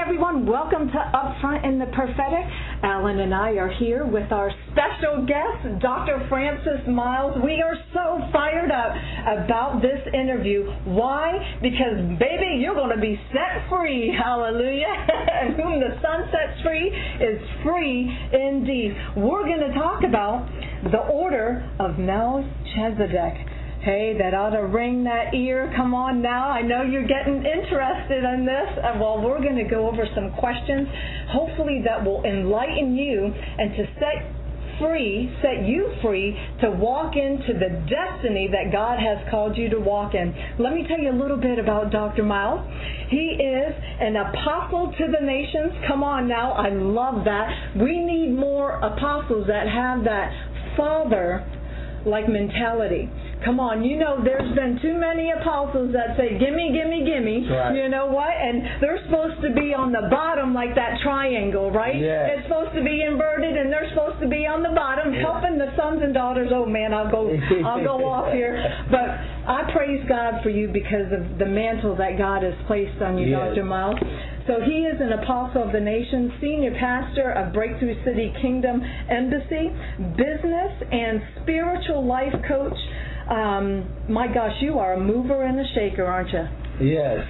everyone, welcome to Upfront in the Prophetic. Alan and I are here with our special guest, Dr. Francis Myles. We are so fired up about this interview. Why? Because, baby, you're going to be set free. Hallelujah. And whom the Son sets free is free indeed. We're going to talk about the order of Melchizedek. Hey, that ought to ring that ear. Come on now. I know you're getting interested in this. Well, we're going to go over some questions, hopefully that will enlighten you and to set you free to walk into the destiny that God has called you to walk in. Let me tell you a little bit about Dr. Myles. He is an apostle to the nations. Come on now. I love that. We need more apostles that have that father-like mentality. Come on, you know there's been too many apostles that say, gimme, gimme, gimme. Right. You know what? And they're supposed to be on the bottom like that triangle, right? Yes. It's supposed to be inverted and they're supposed to be on the bottom, helping the sons and daughters. Oh man, I'll go off here. But I praise God for you because of the mantle that God has placed on you, Yes. Dr. Myles. So he is an apostle of the nation, senior pastor of Breakthrough City Kingdom Embassy, business and spiritual life coach. My gosh, you are a mover and a shaker, aren't you? Yes.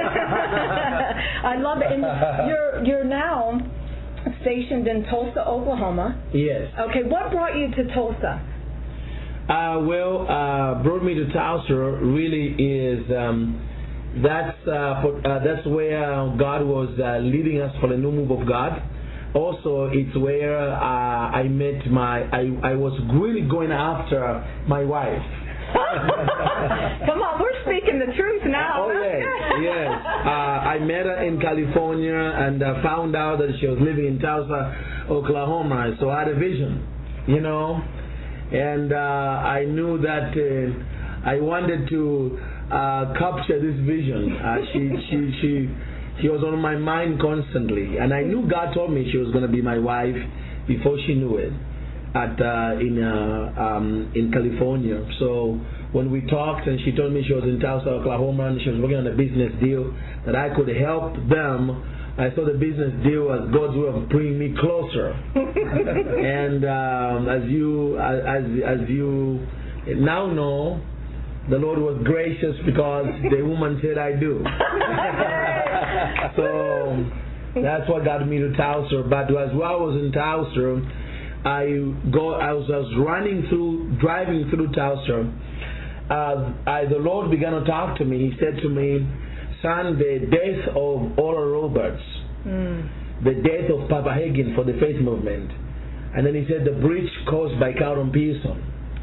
I love it. And you're now stationed in Tulsa, Oklahoma. Yes. Okay, what brought you to Tulsa? Brought me to Tulsa really is that's where God was leading us for the new move of God. Also, it's where I met I was really going after my wife. Come on, we're speaking the truth now. Oh, yes. I met her in California and found out that she was living in Tulsa, Oklahoma. So I had a vision, you know, and I knew that I wanted to capture this vision. She was on my mind constantly, and I knew God told me she was going to be my wife before she knew it in California. So when we talked and she told me she was in Tulsa, Oklahoma, and she was working on a business deal that I could help them, I saw the business deal as God's way of bringing me closer. And as you now know, the Lord was gracious because the woman said I do. So that's what got me to Tulsa. But as well, I was in Tulsa, I was driving through Tulsa. The Lord began to talk to me. He said to me, son, the death of Oral Roberts, the death of Papa Hagin for the faith movement, and then he said the breach caused by Carlton Pearson.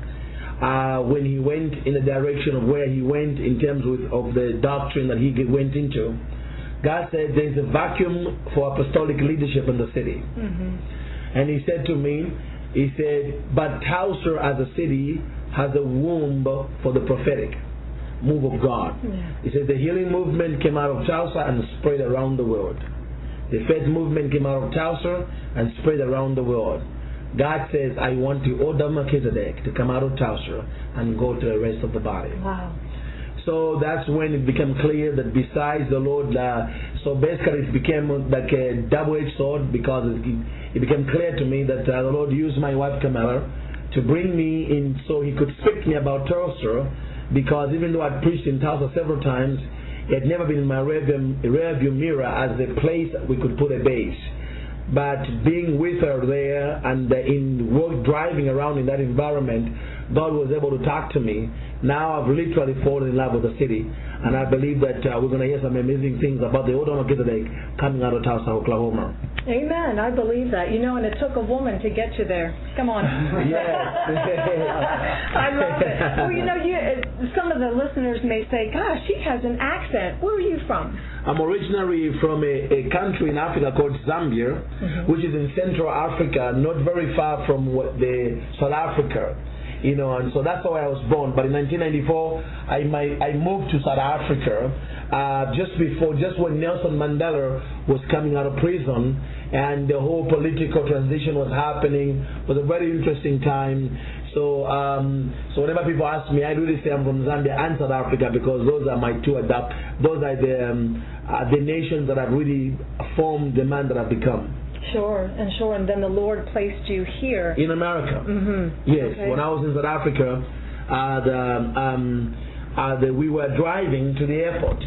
When he went in the direction of where he went in terms of the doctrine that he went into, God said there's a vacuum for apostolic leadership in the city. And he said to me, he said, but Tulsa as a city has a womb for the prophetic move of God. He said the healing movement came out of Tulsa and spread around the world. The faith movement came out of Tulsa and spread around the world. God says, I want the order of Melchizedek to come out of Tulsa and go to the rest of the body. Wow. So that's when it became clear that besides the Lord, so basically it became like a double-edged sword, because it became clear to me that the Lord used my wife Camilla to bring me in so he could speak to me about Tulsa, because even though I'd preached in Tulsa several times, it had never been in my rearview mirror as a place we could put a base. But being with her there and driving around in that environment, God was able to talk to me. Now I've literally fallen in love with the city, and I believe that we're going to hear some amazing things about the order of Melchizedek coming out of Tulsa, Oklahoma. Amen. I believe that. You know, and it took a woman to get you there. Come on. Yes. I love it. Well, you know, some of the listeners may say, gosh, she has an accent. Where are you from? I'm originally from a country in Africa called Zambia, which is in Central Africa, not very far from the South Africa. You know, and so that's how I was born. But in 1994, I moved to South Africa just when Nelson Mandela was coming out of prison, and the whole political transition was happening. It was a very interesting time. So so whenever people ask me, I really say I'm from Zambia and South Africa, because those are my two those are the nations that have really formed the man that I've become. Sure, and then the Lord placed you here in America. Mm-hmm. Yes, okay. When I was in South Africa, we were driving to the airport,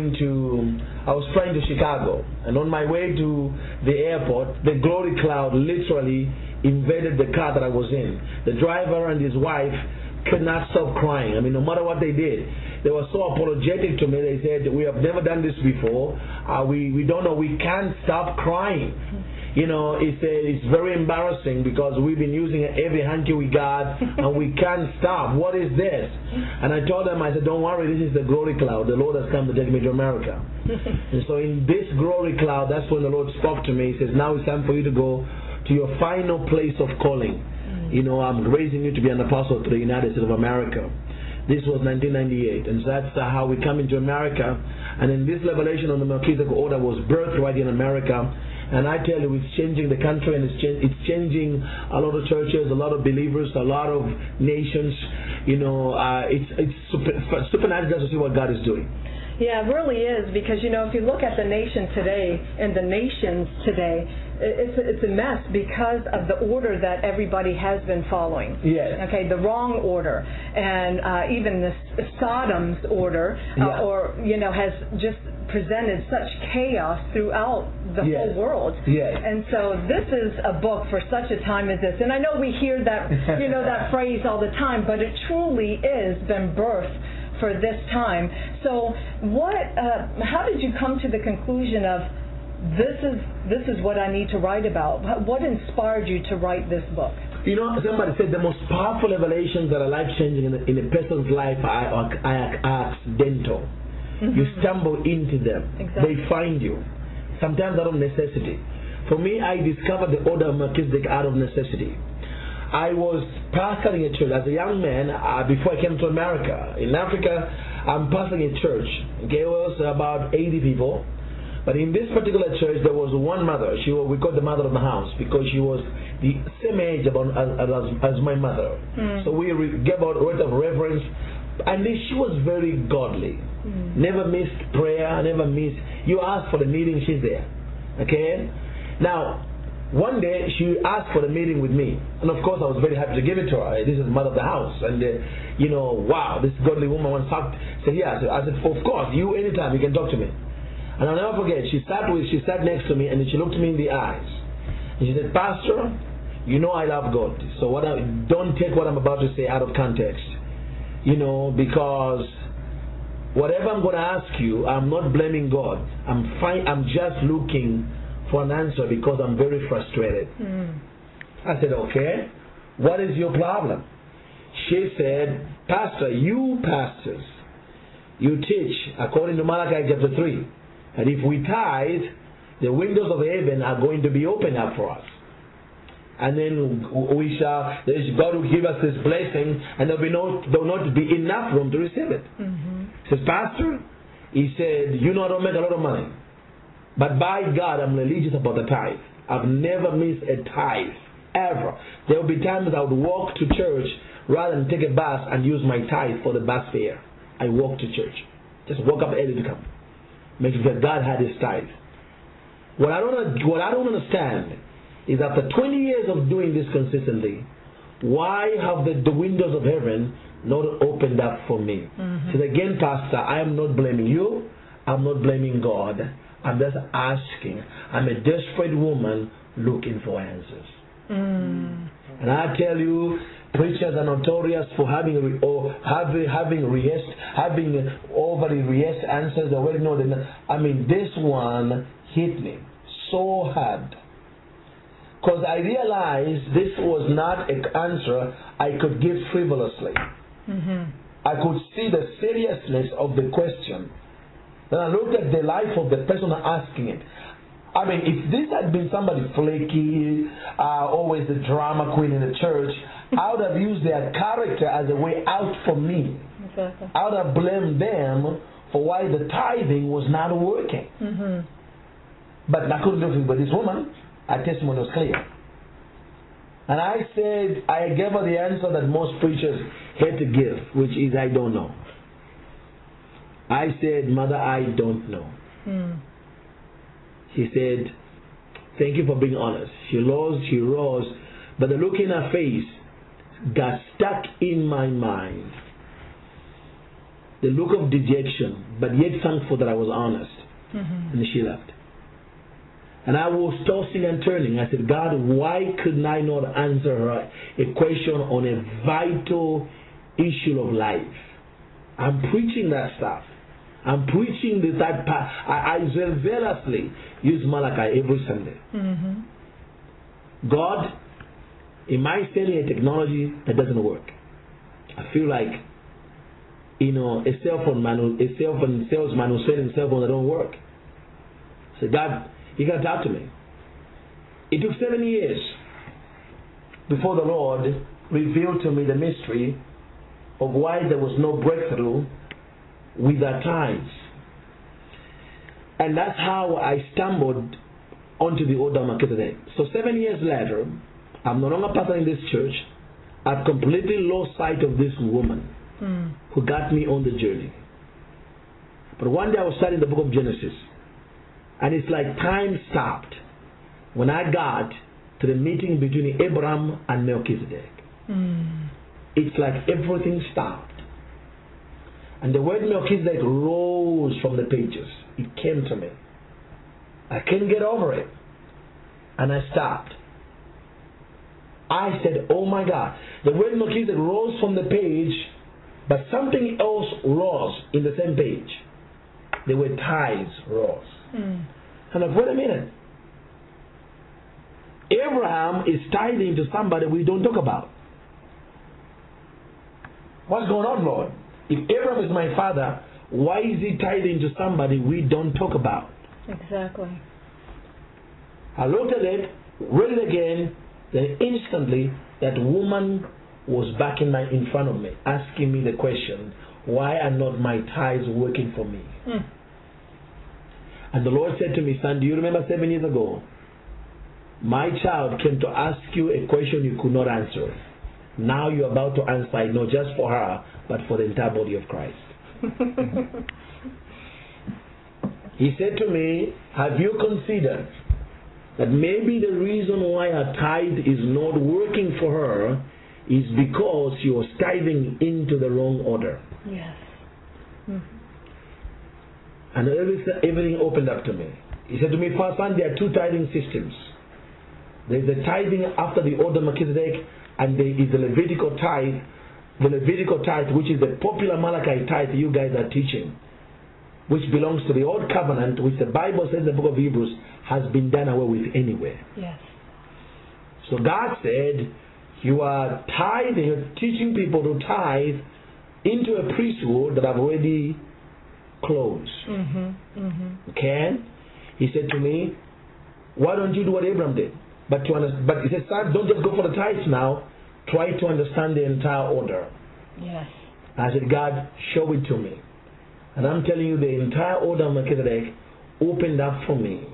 I was flying to Chicago, and on my way to the airport, the glory cloud literally invaded the car that I was in. The driver and his wife could not stop crying. I mean, no matter what they did, they were so apologetic to me. They said, "We have never done this before. We don't know. We can't stop crying." You know, it's very embarrassing, because we've been using every hanky we got and we can't stop. What is this? And I told them, I said, don't worry, this is the glory cloud. The Lord has come to take me to America. And so in this glory cloud, that's when the Lord spoke to me. He says, now it's time for you to go to your final place of calling. You know, I'm raising you to be an apostle to the United States of America. This was 1998, and so that's how we come into America. And in this revelation on the Melchizedek order was birthed right in America. And I tell you, it's changing the country, and it's changing a lot of churches, a lot of believers, a lot of nations. You know, it's supernatural to see what God is doing. Yeah, it really is, because, you know, if you look at the nation today and the nations today, it's a mess because of the order that everybody has been following. Yes. Okay, the wrong order, and even the Sodom's order, or, you know, has just presented such chaos throughout the whole world. Yes. And so this is a book for such a time as this. And I know we hear that, you know, that phrase all the time, but it truly is been birthed for this time. So how did you come to the conclusion of this is what I need to write about? What inspired you to write this book? You know, somebody said the most powerful revelations that are life-changing in a person's life are accidental. Mm-hmm. You stumble into them. Exactly. They find you. Sometimes out of necessity. For me, I discovered the order of Melchizedek out of necessity. I was pastoring a church as a young man before I came to America. In Africa, I'm pastoring a church. Okay, it was about 80 people. But in this particular church, there was one mother. We called the mother of the house, because she was the same age as my mother. So we gave out words of reverence. And she was very godly. Never missed prayer, never missed. You ask for the meeting, she's there. Okay? Now, one day she asked for the meeting with me. And of course I was very happy to give it to her. This is the mother of the house. And, you know, wow, this godly woman wants to talk. Said, yeah. I said, of course, you anytime, you can talk to me. And I'll never forget, she sat next to me, and then she looked me in the eyes. And she said, Pastor, you know I love God. So don't take what I'm about to say out of context. You know, because whatever I'm going to ask you, I'm not blaming God. I'm just looking for an answer because I'm very frustrated. I said, okay, what is your problem? She said, Pastor, you pastors, you teach according to Malachi chapter 3, and if we tithe, the windows of heaven are going to be opened up for us. And then God will give us this blessing, and there will not be enough room to receive it. He says, Pastor, he said, you know I don't make a lot of money, but by God I'm religious about the tithe. I've never missed a tithe, ever. There will be times I would walk to church rather than take a bus and use my tithe for the bus fare. I walk to church. Just walk up early to come. Make sure that God had his tithe. What I don't understand is after 20 years of doing this consistently, why have the windows of heaven not opened up for me? So again, Pastor, I am not blaming you. I'm not blaming God. I'm just asking. I'm a desperate woman looking for answers. And I tell you, preachers are notorious for having overly rehearsed answers. They already know them. I mean, this one hit me so hard. Because I realized this was not an answer I could give frivolously. I could see the seriousness of the question. Then I looked at the life of the person asking it. I mean, if this had been somebody flaky, always the drama queen in the church, I would have used their character as a way out for me. Exactly. I would have blamed them for why the tithing was not working. But I couldn't do it with this woman. Her testimony was clear. And I said, I gave her the answer that most preachers hate to give, which is, I don't know. I said, Mother, I don't know. She said, thank you for being honest. She rose, but the look in her face got stuck in my mind. The look of dejection, but yet thankful that I was honest. And she left. And I was tossing and turning. I said, God, why couldn't I not answer her a question on a vital issue of life? I'm preaching that stuff. I'm preaching that part. I zealously use Malachi every Sunday. God, am I selling a technology that doesn't work? I feel like, a cell phone salesman who's selling cell phones that don't work. I said, God, you got to talk to me. It took 7 years before the Lord revealed to me the mystery of why there was no breakthrough with our tithes. And that's how I stumbled onto the order of Melchizedek. So 7 years later, I'm no longer pastoring this church. I've completely lost sight of this woman who got me on the journey. But one day I was studying the book of Genesis, and it's like time stopped when I got to the meeting between Abraham and Melchizedek. It's like everything stopped. And the word Melchizedek rose from the pages. It came to me. I couldn't get over it. And I stopped. I said, oh my God. The word Melchizedek rose from the page, but something else rose in the same page. The word tithes rose. And I'm like, wait a minute. Abraham is tithing to somebody we don't talk about. What's going on, Lord? If Abraham is my father, why is he tithing to somebody we don't talk about? Exactly. I looked at it, read it again, then instantly that woman was back in front of me, asking me the question, why are not my tithes working for me? And the Lord said to me, son, do you remember 7 years ago? My child came to ask you a question you could not answer. Now you're about to answer it, not just for her, but for the entire body of Christ. He said to me, have you considered that maybe the reason why her tithe is not working for her is because she was tithing into the wrong order? Yes. And everything opened up to me. He said to me, Pastor, there are two tithing systems. There is the tithing after the order of Melchizedek, and there is the Levitical tithe. The Levitical tithe, which is the popular Malachi tithe you guys are teaching, which belongs to the Old Covenant, which the Bible says in the book of Hebrews has been done away with anywhere. Yes. So God said, you are tithing, you're teaching people to tithe into a priesthood that I've already closed. Okay? He said to me, why don't you do what Abraham did? But he said, son, don't just go for the tithes now. Try to understand the entire order. Yes. I said, God, show it to me. And I'm telling you, the entire order of Melchizedek opened up for me.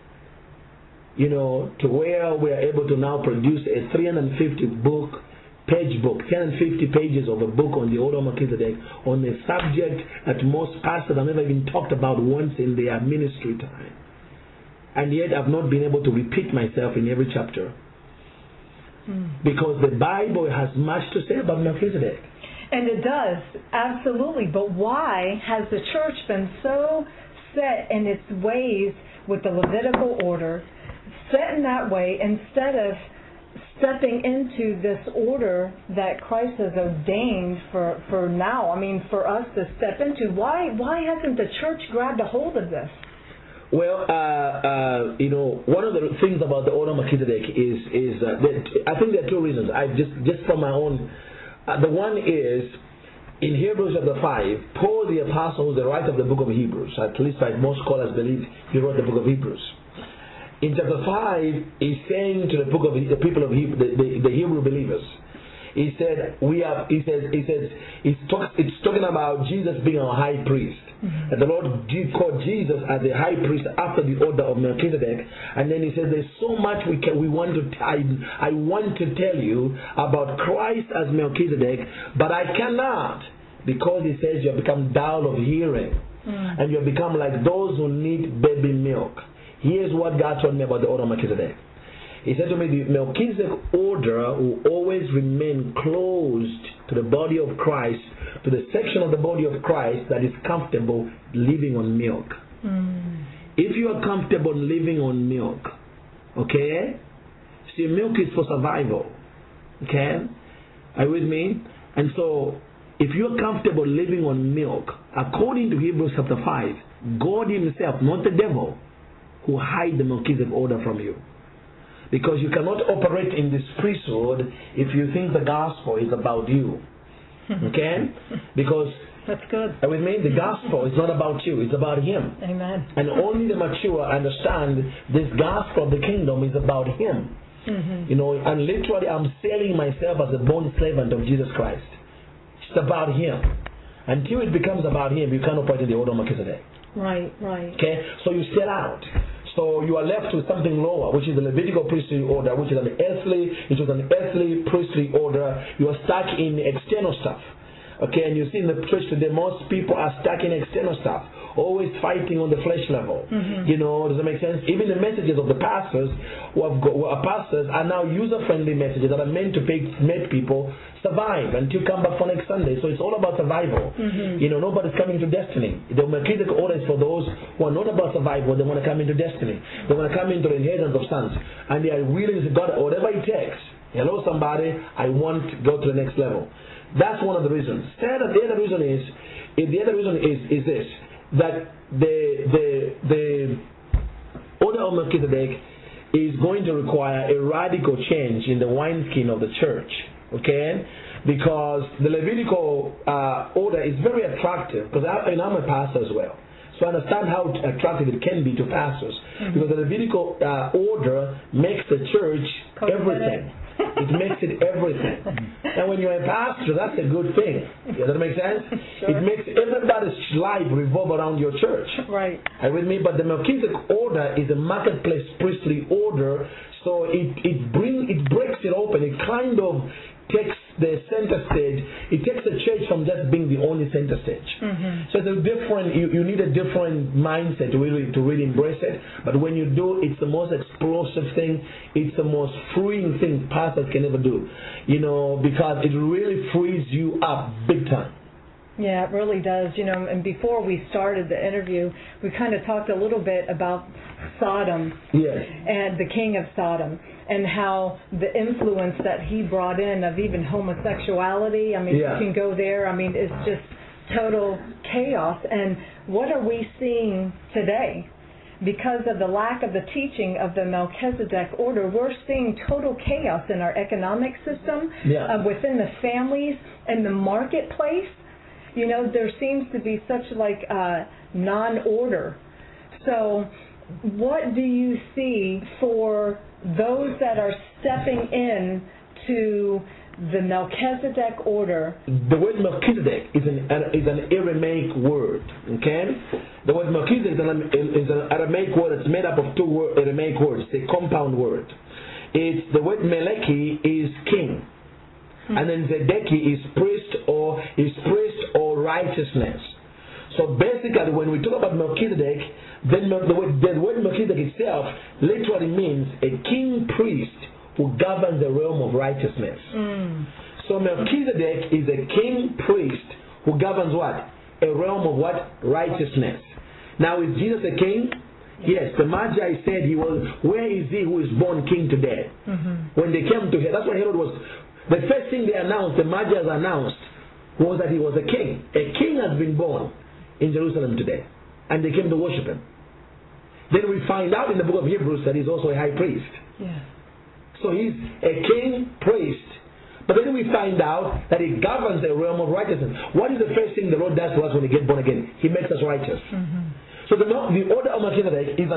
To where we are able to now produce a 350 page book, 350 pages of a book on the order of Melchizedek, on a subject that most pastors have never even talked about once in their ministry time. And yet I've not been able to repeat myself in every chapter. Because the Bible has much to say about Melchizedek. And it does, absolutely. But why has the church been so set in its ways with the Levitical order, set in that way, instead of stepping into this order that Christ has ordained for now? I mean, for us to step into. Why hasn't the church grabbed a hold of this? Well, one of the things about the order of Melchizedek is I think there are two reasons. I just from my own. The one is in Hebrews chapter 5, Paul the apostle, the writer of the book of Hebrews, at least like most scholars believe, he wrote the book of Hebrews. In chapter 5, he's saying to the people of the Hebrew believers, He said it's talking about Jesus being our high priest. Mm-hmm. And the Lord called Jesus as the high priest after the order of Melchizedek. And then he says there's so much I want to tell you about Christ as Melchizedek, but I cannot, because he says you have become dull of hearing. And you have become like those who need baby milk. Here's what God told me about the order of Melchizedek. He said to me, the Melchizedek order will always remain closed to the body of Christ, to the section of the body of Christ that is comfortable living on milk. If you are comfortable living on milk, okay? See, milk is for survival. Okay? Are you with me? And so, if you're comfortable living on milk, according to Hebrews chapter 5, God himself, not the devil, who hide the Melchizedek order from you. Because you cannot operate in this priesthood if you think the gospel is about you. Okay? Because, that's good. Are you with me? The gospel is not about you, it's about him. Amen. And only the mature understand this gospel of the kingdom is about him. You know, and literally I'm selling myself as a bond servant of Jesus Christ. It's about him. Until it becomes about him, you can't operate in the order of Melchizedek. Right. Okay? So you sell out. So you are left with something lower, which is the Levitical priestly order, which is an earthly priestly order. You are stuck in external stuff. Okay, and you see in the church today, most people are stuck in external stuff, always fighting on the flesh level. You know, does that make sense? Even the messages of the pastors who are pastors are now user-friendly messages that are meant to make people survive until come back for next Sunday. So it's all about survival. You know, nobody's coming to destiny. The Melchizedek order is for those who are not about survival. They want to come into destiny. They want to come into the inheritance of sons, and they are willing to God whatever it takes. Hello, somebody. I want to go to the next level. That's one of the reasons. The other reason is this, that the order of Melchizedek is going to require a radical change in the wineskin of the church. Okay? Because the Levitical order is very attractive, because I'm a pastor as well. So I understand how attractive it can be to pastors. Because the Levitical order makes the church everything. It makes it everything. And when you're a pastor, that's a good thing. Does that make sense? Sure. It makes everybody's life revolve around your church. Right. Are you with me? But the Melchizedek order is a marketplace priestly order, so it breaks it open. It kind of takes the center stage. It takes the church from just being the only center stage. So it's a different. You need a different mindset to really embrace it. But when you do, it's the most explosive thing. It's the most freeing thing pastors can ever do. You know, because it really frees you up big time. Yeah, it really does. You know, and before we started the interview, we kind of talked a little bit about Sodom and the king of Sodom, and how the influence that he brought in of even homosexuality. I mean, you can go there. I mean, it's just total chaos. And what are we seeing today? Because of the lack of the teaching of the Melchizedek order, we're seeing total chaos in our economic system, within the families, and the marketplace. You know, there seems to be such like non-order. So what do you see for those that are stepping in to the Melchizedek order? The word Melchizedek is an Aramaic word. Okay? The word Melchizedek is an Aramaic word. It's made up of two Aramaic words. It's a compound word. It's the word Meleki is king. And then Zedeki is priest or righteousness. So basically, when we talk about Melchizedek, then the word Melchizedek itself literally means a king priest who governs the realm of righteousness. So Melchizedek is a king priest who governs what? A realm of what? Righteousness. Now, is Jesus a king? Yes, the Magi said he was. Where is he who is born king today? When they came to Herod, that's what Herod was. The first thing they announced, the Magi announced, was that he was a king. A king has been born in Jerusalem today. And they came to worship him. Then we find out in the book of Hebrews that he's also a high priest. So he's a king priest. But then we find out that he governs a realm of righteousness. What is the first thing the Lord does to us when we get born again? He makes us righteous. So the order of Melchizedek is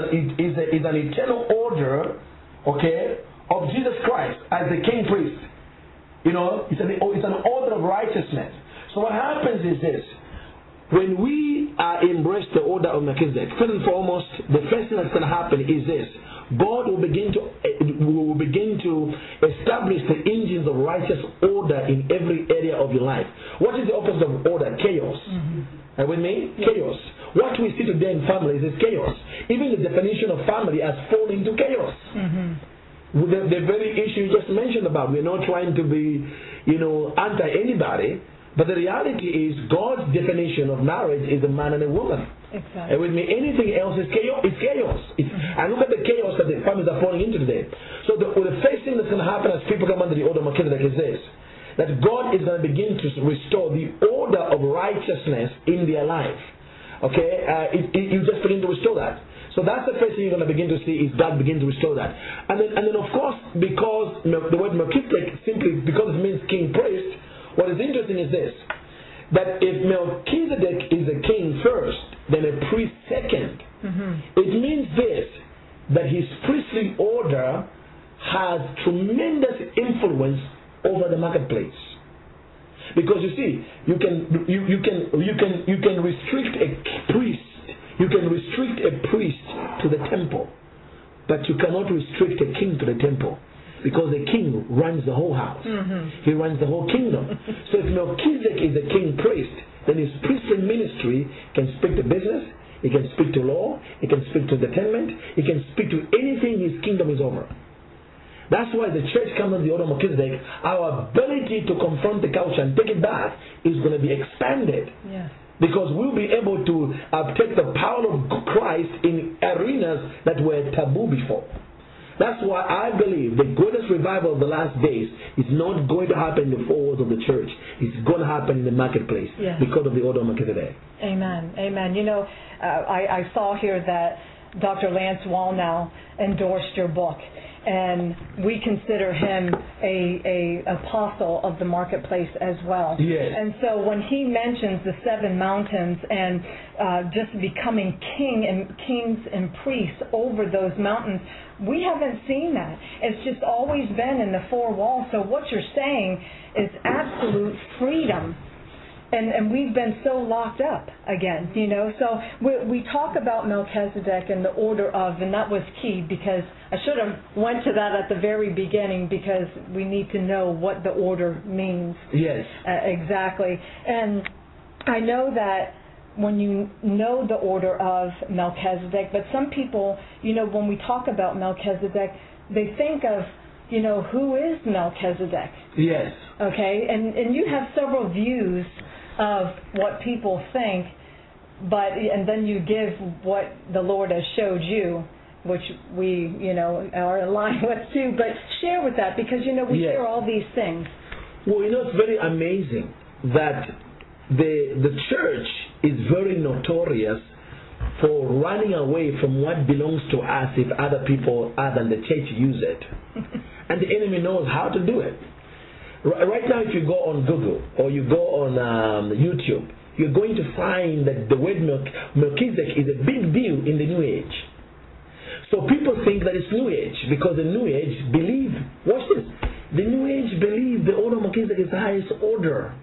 an eternal order, okay, of Jesus Christ as the king priest. It's an order of righteousness. So what happens is this. When we embrace the order of Melchizedek, first and foremost, the first thing that's going to happen is this. God will begin to establish the engines of righteous order in every area of your life. What is the opposite of order? Chaos. Are you with me? Yes. Chaos. What we see today in families is chaos. Even the definition of family has fallen into chaos. The very issue you just mentioned about, we're not trying to be, anti anybody. But the reality is God's definition of marriage is a man and a woman. Exactly. And with me, anything else is chaos. It's chaos. And look at the chaos that the families are falling into today. So the first thing that's going to happen as people come under the order of Melchizedek is this. That God is going to begin to restore the order of righteousness in their life. Okay? You just begin to restore that. So that's the first thing you're going to begin to see is God begin to restore that. And then of course, because the word Melchizedek simply, because it means king priest, what is interesting is this, that if Melchizedek is a king first, then a priest second, it means this, that his priestly order has tremendous influence over the marketplace. Because you see, you can restrict a priest to the temple, but you cannot restrict a king to the temple. Because the king runs the whole house. He runs the whole kingdom. So if Melchizedek is a king priest, then his priestly ministry can speak to business, he can speak to law, he can speak to entertainment, he can speak to anything his kingdom is over. That's why the church comes under the order of Melchizedek. Our ability to confront the culture and take it back is going to be expanded. Yes. Because we'll be able to take the power of Christ in arenas that were taboo before. That's why I believe the greatest revival of the last days is not going to happen in the four walls of the church. It's going to happen in the marketplace because of the order of Melchizedek. Amen. Amen. I saw here that Dr. Lance Wallnau endorsed your book. And we consider him a apostle of the marketplace as well. Yes. And so when he mentions the 7 mountains and just becoming kings and priests over those mountains, we haven't seen that. It's just always been in the 4 walls. So what you're saying is absolute freedom. And we've been so locked up again, So we talk about Melchizedek and the order of, and that was key because I should have went to that at the very beginning because we need to know what the order means. Yes. Exactly. And I know that when you know the order of Melchizedek, but some people, when we talk about Melchizedek, they think of, who is Melchizedek? Yes. Okay, and you have several views of what people think, and then you give what the Lord has showed you, which we, are aligned with too. But share with that because, we hear all these things. Well, it's very amazing that the church is very notorious for running away from what belongs to us if other people other than the church use it. And the enemy knows how to do it. Right now, if you go on Google or you go on YouTube, you're going to find that the word Melchizedek is a big deal in the New Age. So people think that it's New Age because the New Age believe, watch this, the New Age believe the order of Melchizedek is the highest order.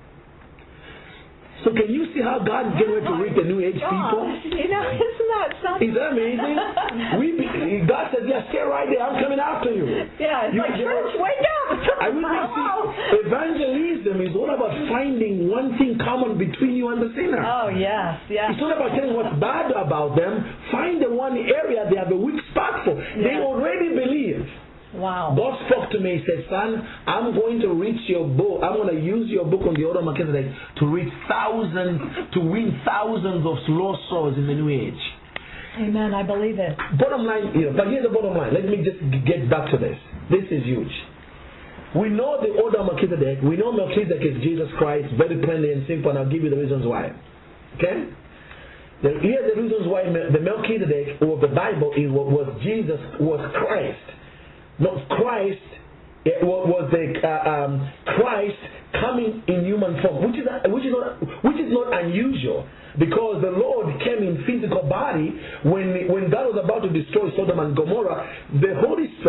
So can you see how God is getting ready to reach the New Age people? Isn't that something? Is that amazing? God says, stay right there. I'm coming after you. Yeah, it's like, church, wake up. I really see evangelism is all about finding one thing common between you and the sinner. Oh, yes. It's not about telling what's bad about them. Find the one area they have a weak spot for. Yes. They already believe. Wow. God spoke to me. He said, son, I'm going to reach your book. I'm going to use your book on the order of Melchizedek to reach to win thousands of lost souls in the New Age. Amen. I believe it. Bottom line, but here's the bottom line. Let me just get back to this. This is huge. We know the order of Melchizedek. We know Melchizedek is Jesus Christ, very plainly and simple, and I'll give you the reasons why. Okay? Here are the reasons why the Melchizedek of the Bible was Christ. Not Christ, it was Christ coming in human form, which is not unusual, because the Lord came in physical body when God was about to destroy Sodom and Gomorrah. The Holy Spirit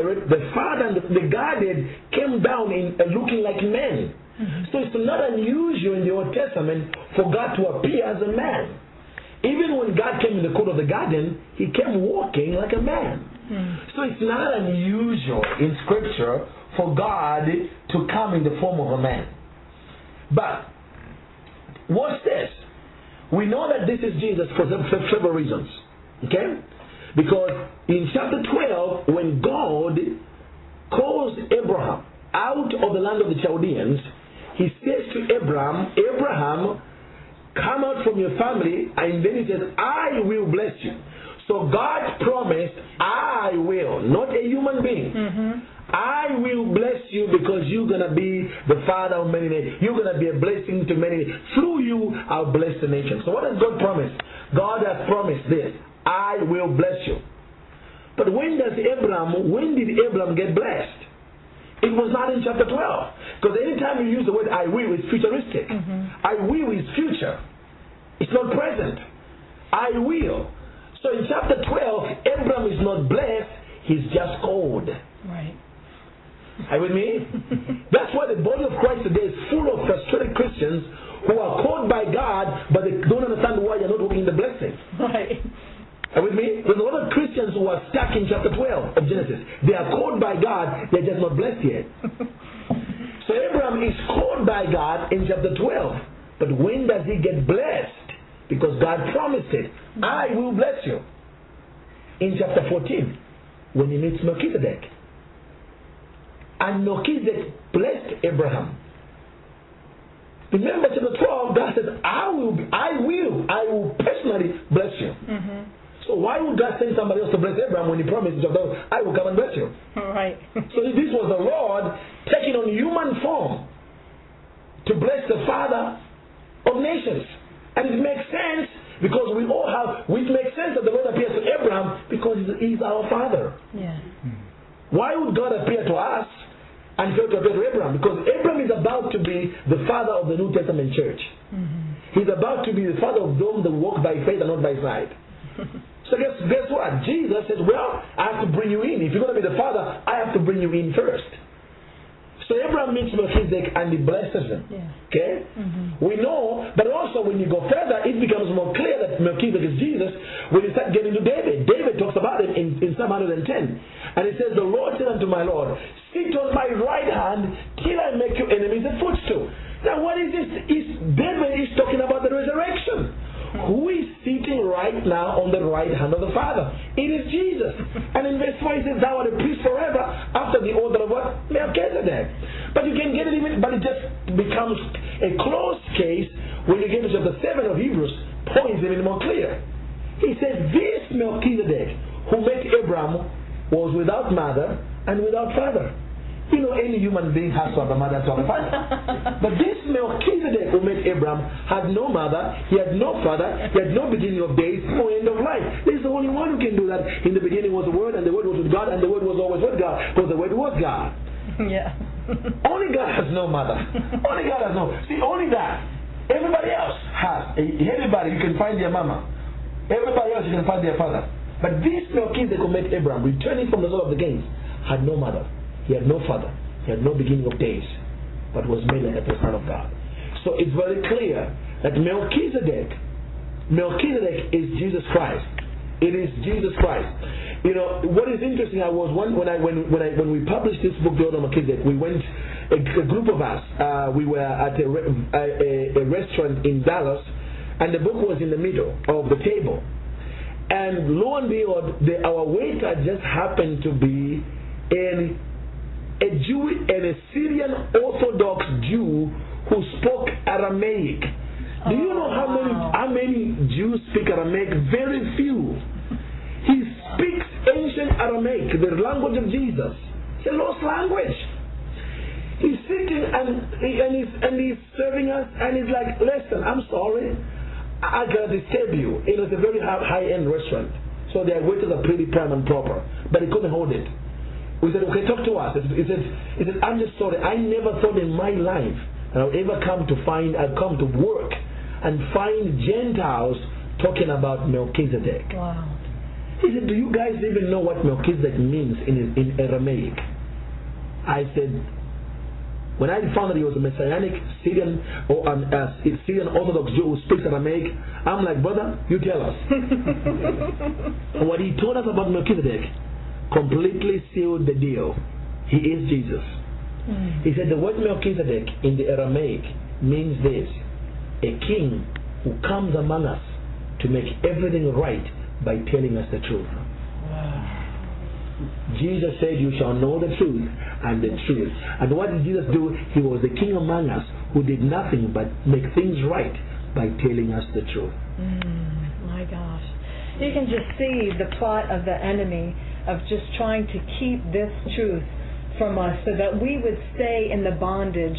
Spirit, the Father and the Godhead came down in looking like men. So it's not unusual in the Old Testament for God to appear as a man. Even when God came in the court of the garden, He came walking like a man. So it's not unusual in Scripture for God to come in the form of a man. But what's this? We know that this is Jesus for several reasons. Okay? Because in chapter 12, when God calls Abraham out of the land of the Chaldeans, He says to Abraham, Abraham, come out from your family, and then He says, I will bless you. So God promised, I will, not a human being. I will bless you because you're going to be the father of many nations. You're going to be a blessing to many. Through you, I'll bless the nation. So what has God promised? God has promised this. I will bless you. But when did Abraham get blessed? It was not in chapter 12. Because anytime you use the word I will, it's futuristic. I will is future. It's not present. I will. So in chapter 12, Abraham is not blessed. He's just called. Right. Are you with me? That's why the body of Christ today is full of frustrated Christians who are called by God, but they don't understand why you're not walking the blessing. Right. Are you with me? There's a lot of Christians who are stuck in chapter 12 of Genesis. They are called by God, they're just not blessed yet. So Abraham is called by God in chapter 12. But when does he get blessed? Because God promised it. I will bless you. In chapter 14, when he meets Melchizedek. And Melchizedek blessed Abraham. Remember chapter 12, God said, I will personally bless you. So why would God send somebody else to bless Abraham when He promised, I will come and bless you? Right. So this was the Lord taking on human form to bless the Father of nations. And it makes sense because it makes sense that the Lord appears to Abraham because He's our Father. Yeah. Why would God appear to us and fail to appear to Abraham? Because Abraham is about to be the father of the New Testament church. He's about to be the father of those that walk by faith and not by sight. So guess what? Jesus says, well, I have to bring you in. If you're going to be the father, I have to bring you in first. So Abraham meets Melchizedek and he blesses him. Yeah. Okay? We know, but also when you go further, it becomes more clear that Melchizedek is Jesus when you start getting to David. David talks about him in Psalm 110. And he says, the Lord said unto my Lord, sit on my right hand till I make your enemies a footstool. Now what is this? David is talking about the resurrection. Who is sitting right now on the right hand of the Father? It is Jesus. And in verse 4 it says, thou art a priest forever after the order of what? Melchizedek. But you can get it but it just becomes a closed case when you get to chapter 7 of Hebrews, points even more clear. He says, this Melchizedek who met Abraham was without mother and without father. You know, any human being has to have a mother to have a father. But this Melchizedek who met Abraham had no mother, he had no father, he had no beginning of days, no end of life. There's only one who can do that. In the beginning was the Word, and the Word was with God, and the Word was always with God, because the Word was God. Yeah. Only God has no mother. Only God has no. See, only that. Everybody else has. Everybody, you can find their mama. Everybody else, you can find their father. But this Melchizedek who met Abraham, returning from the Lord of the gates, had no mother. He had no father. He had no beginning of days, but was made like the Son of God. So it's very clear that Melchizedek is Jesus Christ. It is Jesus Christ. You know what is interesting? When we published this book, The Order of Melchizedek, we went a group of us. We were at a restaurant in Dallas, and the book was in the middle of the table. And lo and behold, our waiter just happened to be an Syrian Orthodox Jew who spoke Aramaic. Do you know how many Jews speak Aramaic? Very few. He speaks ancient Aramaic, the language of Jesus. It's a lost language. He's sitting and he's serving us, and he's like, listen, I'm sorry, I gotta disturb you. It was a very high-end restaurant, so their waiters are pretty prime and proper, but he couldn't hold it. We said, okay, talk to us. He said, I'm just sorry. I never thought in my life that I'll ever come to work and find Gentiles talking about Melchizedek. Wow. He said, do you guys even know what Melchizedek means in Aramaic? I said, when I found that he was a Messianic Syrian or Syrian Orthodox Jew who speaks Aramaic, I'm like, brother, you tell us. And what he told us about Melchizedek completely sealed the deal. He is Jesus. He said the word Melchizedek in the Aramaic means this: a king who comes among us to make everything right by telling us the truth. Jesus said, you shall know the truth, and the truth. And what did Jesus do? He was the king among us who did nothing but make things right by telling us the truth. My gosh. You can just see the plot of the enemy of just trying to keep this truth from us so that we would stay in the bondage,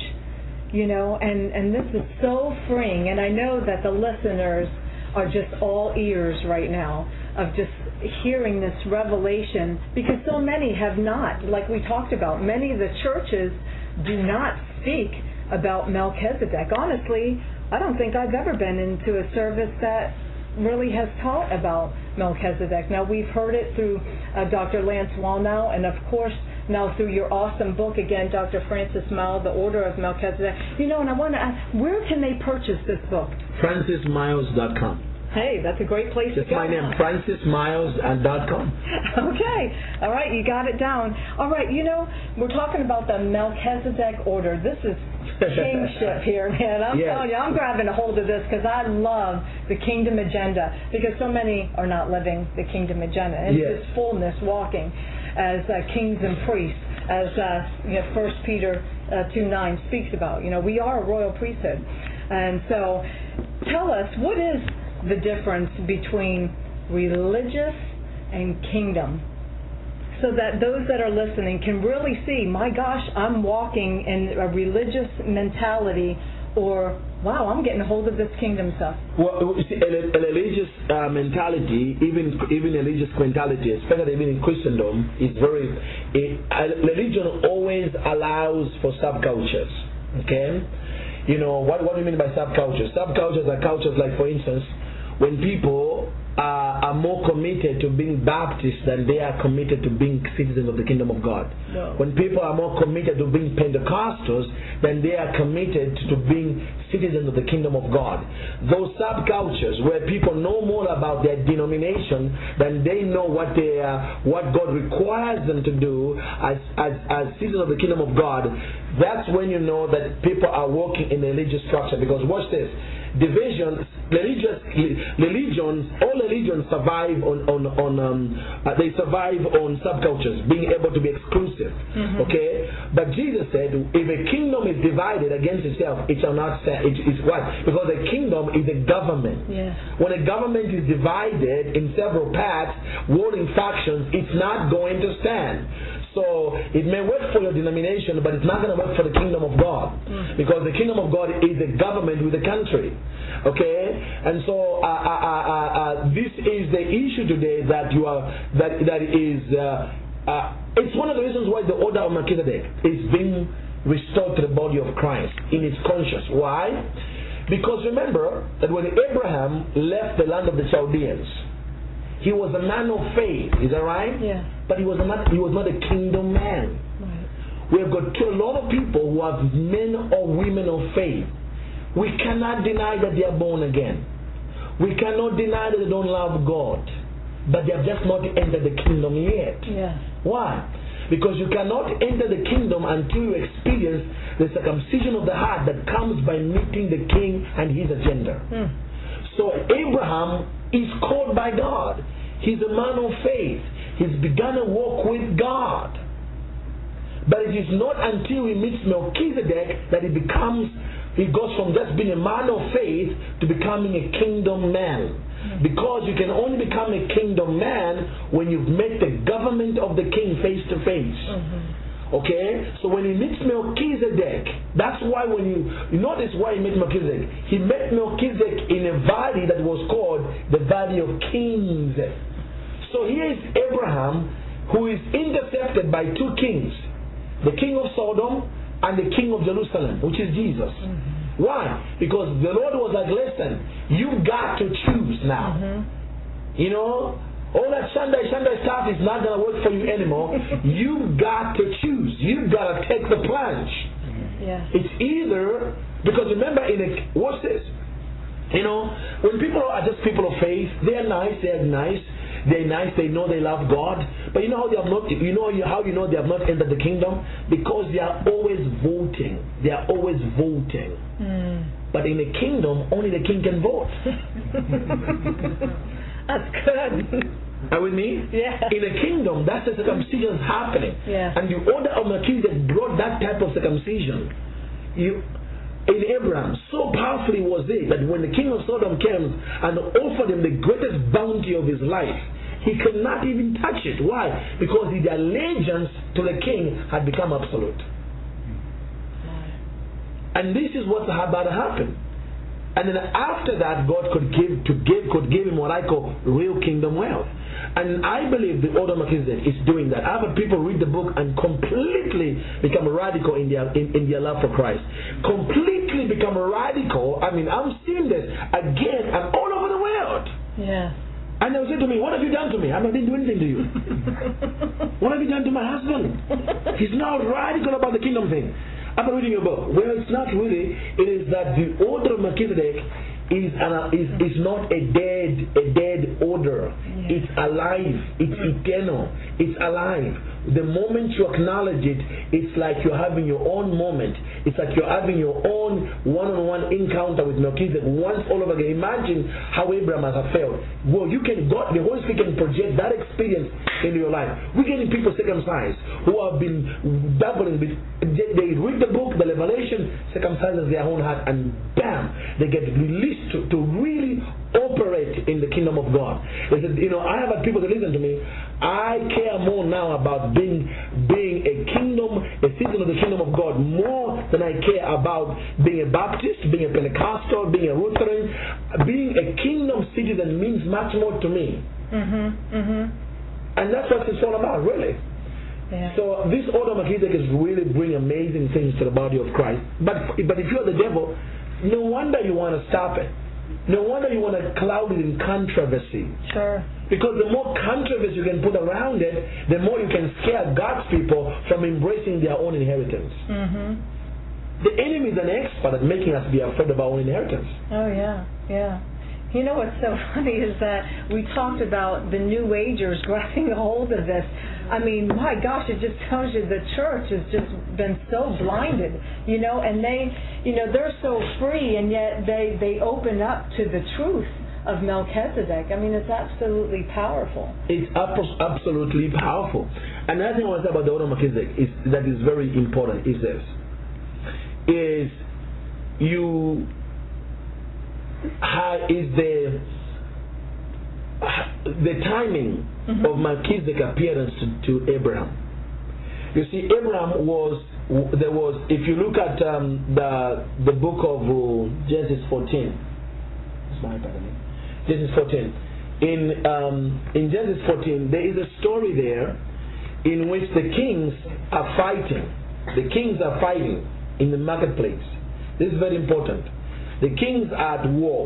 and this is so freeing. And I know that the listeners are just all ears right now of just hearing this revelation, because so many have not, like we talked about, many of the churches do not speak about Melchizedek. Honestly, I don't think I've ever been into a service that really has taught about Melchizedek. Now, we've heard it through Dr. Lance Wallnau, and of course now through your awesome book again, Dr. Francis Miles, The Order of Melchizedek. And I want to ask, where can they purchase this book? FrancisMiles.com. Hey, that's a great place to go. That's my name, FrancisMiles.com. Okay. All right, you got it down. All right, we're talking about the Melchizedek order. This is kingship here, man. I'm telling you, I'm grabbing a hold of this because I love the kingdom agenda, because so many are not living the kingdom agenda. And this fullness, walking as kings and priests, as 1 Peter 2:9 speaks about. We are a royal priesthood. And so tell us, what is the difference between religious and kingdom, so that those that are listening can really see, my gosh, I'm walking in a religious mentality, or wow, I'm getting a hold of this kingdom stuff. Well, you see, a religious mentality, even religious mentality, especially even in Christendom, is religion always allows for subcultures. Okay, what do you mean by subcultures? Subcultures are cultures like, for instance, when people are more committed to being Baptists than they are committed to being citizens of the kingdom of God. No. When people are more committed to being Pentecostals than they are committed to being citizens of the kingdom of God. Those subcultures where people know more about their denomination than they know what God requires them to do as citizens of the kingdom of God, that's when you know that people are working in a religious structure. Because watch this. Divisions, all religions survive they survive on subcultures, being able to be exclusive. Okay, but Jesus said, if a kingdom is divided against itself, it shall not stand. It's what? Because a kingdom is a government. When a government is divided in several parts, warring factions, it's not going to stand. So it may work for your denomination, but it's not going to work for the kingdom of God, because the kingdom of God is a government with a country. Okay, and so this is the issue today it's one of the reasons why the order of Melchizedek is being restored to the body of Christ in its conscience. Why? Because remember that when Abraham left the land of the Chaldeans, he was a man of faith. Is that right? Yeah. But he was not a kingdom man. Right. We have got a lot of people who have men or women of faith. We cannot deny that they are born again. We cannot deny that they don't love God. But they have just not entered the kingdom yet. Yeah. Why? Because you cannot enter the kingdom until you experience the circumcision of the heart that comes by meeting the king and his agenda. So Abraham is called by God. He's a man of faith. He's begun a walk with God. But it is not until he meets Melchizedek that he goes from just being a man of faith to becoming a kingdom man. Because you can only become a kingdom man when you've met the government of the king face to face. Okay? So when he meets Melchizedek, that's why when you notice why he met Melchizedek. He met Melchizedek in a valley that was called the Valley of Kings. So here is Abraham, who is intercepted by two kings, the king of Sodom and the king of Jerusalem, which is Jesus. Why? Because the Lord was like, listen, you've got to choose now. All that Sunday stuff is not going to work for you anymore. You've got to choose. You've got to take the plunge. Yeah. It's either, because remember, what's this? You know, when people are just people of faith, they're nice, they know they love God. But you know how they have not, how you know they have not entered the kingdom? Because they are always voting. They are always voting. But in the kingdom, only the king can vote. That's good. Are you with me? Yeah. In a kingdom, that's the circumcision happening. Yeah. And the order of Melchizedek brought that type of circumcision. In Abraham, so powerfully was it that when the king of Sodom came and offered him the greatest bounty of his life, he could not even touch it. Why? Because his allegiance to the king had become absolute. And this is what's about to happen. And then after that, God could give him what I call real kingdom wealth. And I believe the order of Melchizedek is doing that. I've had people read the book and completely become radical in their love for Christ. Completely become radical. I mean, I'm seeing this again and all over the world. Yeah. And they'll say to me, what have you done to me? I didn't do anything to you. What have you done to my husband? He's now radical about the kingdom thing. I've been reading your book. Well, it's not really. It is that the order of Melchizedek is not a dead order. Yeah. It's alive. It's eternal. It's alive. The moment you acknowledge it, it's like you're having your own moment. It's like you're having your own one-on-one encounter with Melchizedek once all over again. Imagine how Abraham has failed. Well, the Holy Spirit can project that experience into your life. We're getting people circumcised who have been dabbling with. They read the book, the Revelation, circumcises their own heart, and bam, they get released to really operate in the kingdom of God. They said, I have had people that listen to me. I care more now about being a citizen of the kingdom of God, more than I care about being a Baptist, being a Pentecostal, being a Lutheran. Being a kingdom citizen means much more to me. And that's what it's all about, really. Yeah. So this order of Melchizedek is really bringing amazing things to the body of Christ. But if you're the devil, no wonder you want to stop it. No wonder you want to cloud it in controversy. Sure. Because the more controversy you can put around it, the more you can scare God's people from embracing their own inheritance. The enemy is an expert at making us be afraid of our own inheritance. Oh, yeah, yeah. You know what's so funny is that we talked about the New Agers grabbing a hold of this. I mean, my gosh, it just tells you the church has just been so blinded, and they're so free, and yet they open up to the truth of Melchizedek. I mean, it's absolutely powerful. It's absolutely powerful. Another thing I want to say about the order of Melchizedek that is very important is this. The timing of Melchizedek's appearance to Abraham. You see, Abraham if you look at the book of Genesis 14. Genesis 14. In Genesis 14, there is a story there in which the kings are fighting. The kings are fighting in the marketplace. This is very important. The kings are at war.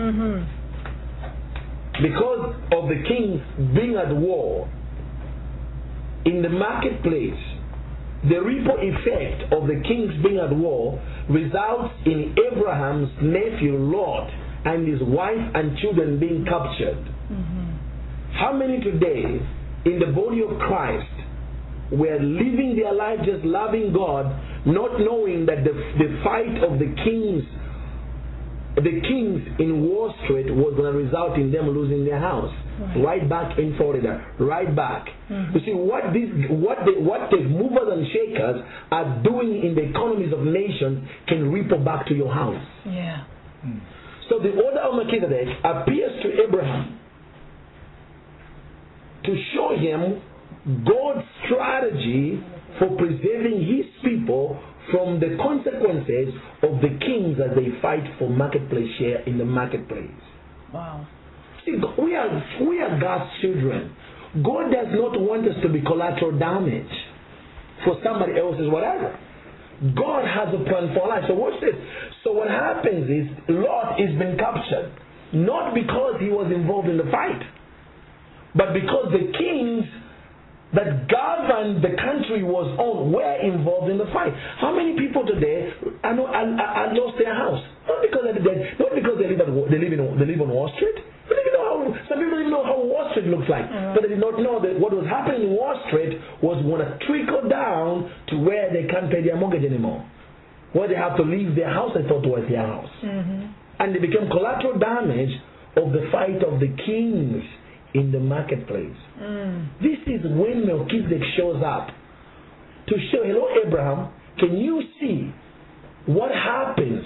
Because of the kings being at war in the marketplace, the ripple effect of the kings being at war results in Abraham's nephew Lot and his wife and children being captured. How many today in the body of Christ were living their life just loving God, not knowing that the fight of the kings in Wall Street was going to result in them losing their house, right back in Florida, right back. You see what the movers and shakers are doing in the economies of nations can ripple back to your house. Yeah. So the order of Melchizedek appears to Abraham to show him God's strategy for preserving his people from the consequences of the kings as they fight for marketplace share in the marketplace. Wow. See, we are God's children. God does not want us to be collateral damage for somebody else's whatever. God has a plan for life. So watch this. So what happens is Lot is being captured, not because he was involved in the fight, But because the kings that governed the country were involved in the fight. How many people today I lost their house? Not because they live on Wall Street. Some people didn't know how Wall Street looks like. So they did not know that what was happening in Wall Street was going to trickle down to where they can't pay their mortgage anymore. Where they have to leave their house they thought was their house. And they became collateral damage of the fight of the kings in the marketplace. This is when Melchizedek shows up to show, hello Abraham, can you see what happens?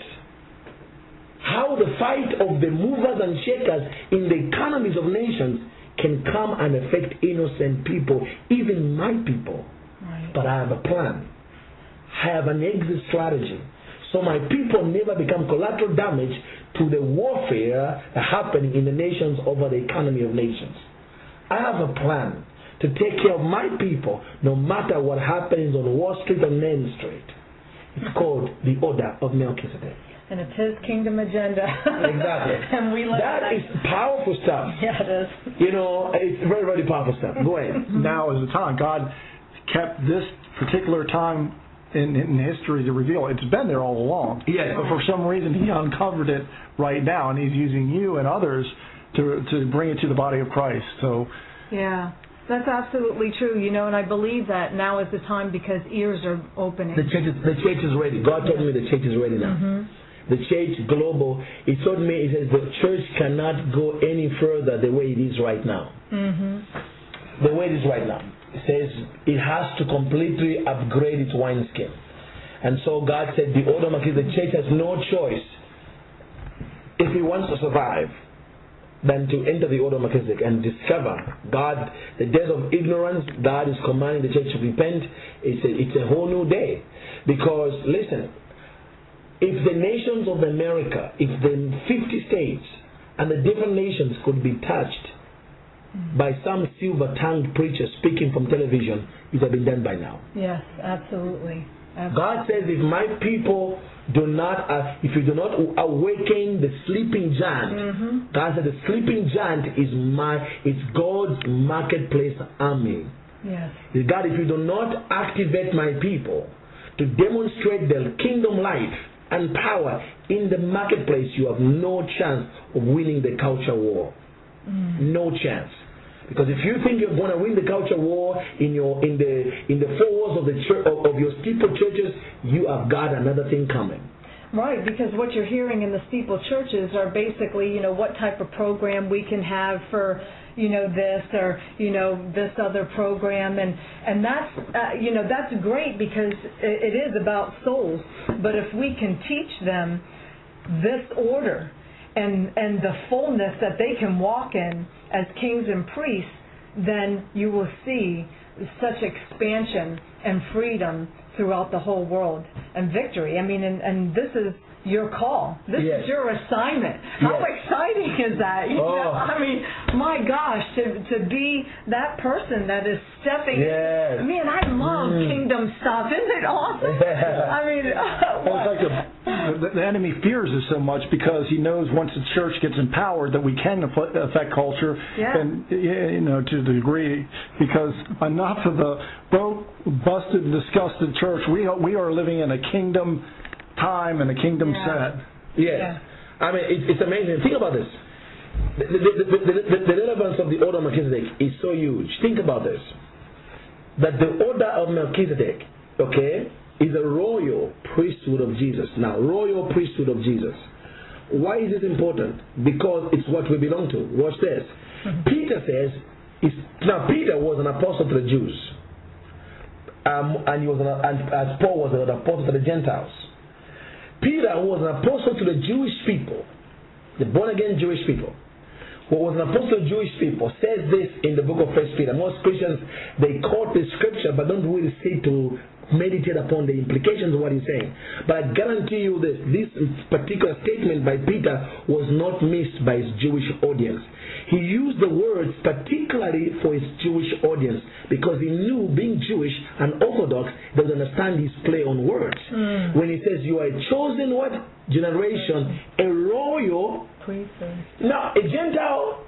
How the fight of the movers and shakers in the economies of nations can come and affect innocent people, even my people. Right. But I have a plan. I have an exit strategy. So my people never become collateral damage to the warfare happening in the nations over the economy of nations. I have a plan to take care of my people no matter what happens on Wall Street or Main Street. It's called the Order of Melchizedek. And it's his kingdom agenda. Exactly. And we that is powerful stuff. Yeah, it is. It's very, very powerful stuff. Go ahead. Now is the time. God kept this particular time in history to reveal. It's been there all along. Yes. But for some reason he uncovered it right now, and he's using you and others to bring it to the body of Christ. So yeah, that's absolutely true. And I believe that now is the time because ears are opening. The church is ready. God told me the church is ready now. The church global, he told me, he says the church cannot go any further the way it is right now. The way it is right now. It says it has to completely upgrade its wineskin. And so God said the order of Melchizedek, the church has no choice if it wants to survive than to enter the order of Melchizedek and discover God. The days of ignorance, God is commanding the church to repent. It's a whole new day. Because listen, if the nations of America, if the 50 states and the different nations could be touched by some silver-tongued preacher speaking from television, it would have been done by now. Yes, absolutely. God says, if my people do not, if you do not awaken the sleeping giant, God said the sleeping giant is God's marketplace army. Yes. God, if you do not activate my people to demonstrate their kingdom life and power in the marketplace, you have no chance of winning the culture war. No chance. Because if you think you're going to win the culture war in the four walls of the church, of your steeple churches, you have got another thing coming. Right, because what you're hearing in the steeple churches are basically, what type of program we can have for, this or, this other program. And that's, that's great because it is about souls. But if we can teach them this order and the fullness that they can walk in as kings and priests, then you will see such expansion and freedom throughout the whole world and victory. I mean, and this is your call. This is your assignment. How exciting is that? I mean, my gosh, to be that person that is stepping. Man, I love kingdom stuff. Isn't it awesome? I mean, it's like the enemy fears us so much because he knows once the church gets empowered that we can affect culture, and to the degree, because enough of the broke, busted, disgusted church. We are living in a kingdom time and a kingdom set. Yes. I mean, it's amazing. Think about this. The relevance of the order of Melchizedek is so huge. Think about this. That the order of Melchizedek, is a royal priesthood of Jesus. Now, royal priesthood of Jesus. Why is this important? Because it's what we belong to. Watch this. Peter says, now Peter was an apostle to the Jews. And he was as Paul was an apostle to the Gentiles. Peter was an apostle to the Jewish people, the born-again Jewish people, who was an apostle to Jewish people, says this in the book of 1 Peter. Most Christians, they quote the scripture but don't really see to meditate upon the implications of what he's saying. But I guarantee you that this particular statement by Peter was not missed by his Jewish audience. He used the words particularly for his Jewish audience because he knew, being Jewish and Orthodox, they would understand his play on words. When he says you are a chosen generation, a royal priesthood. Now, a Gentile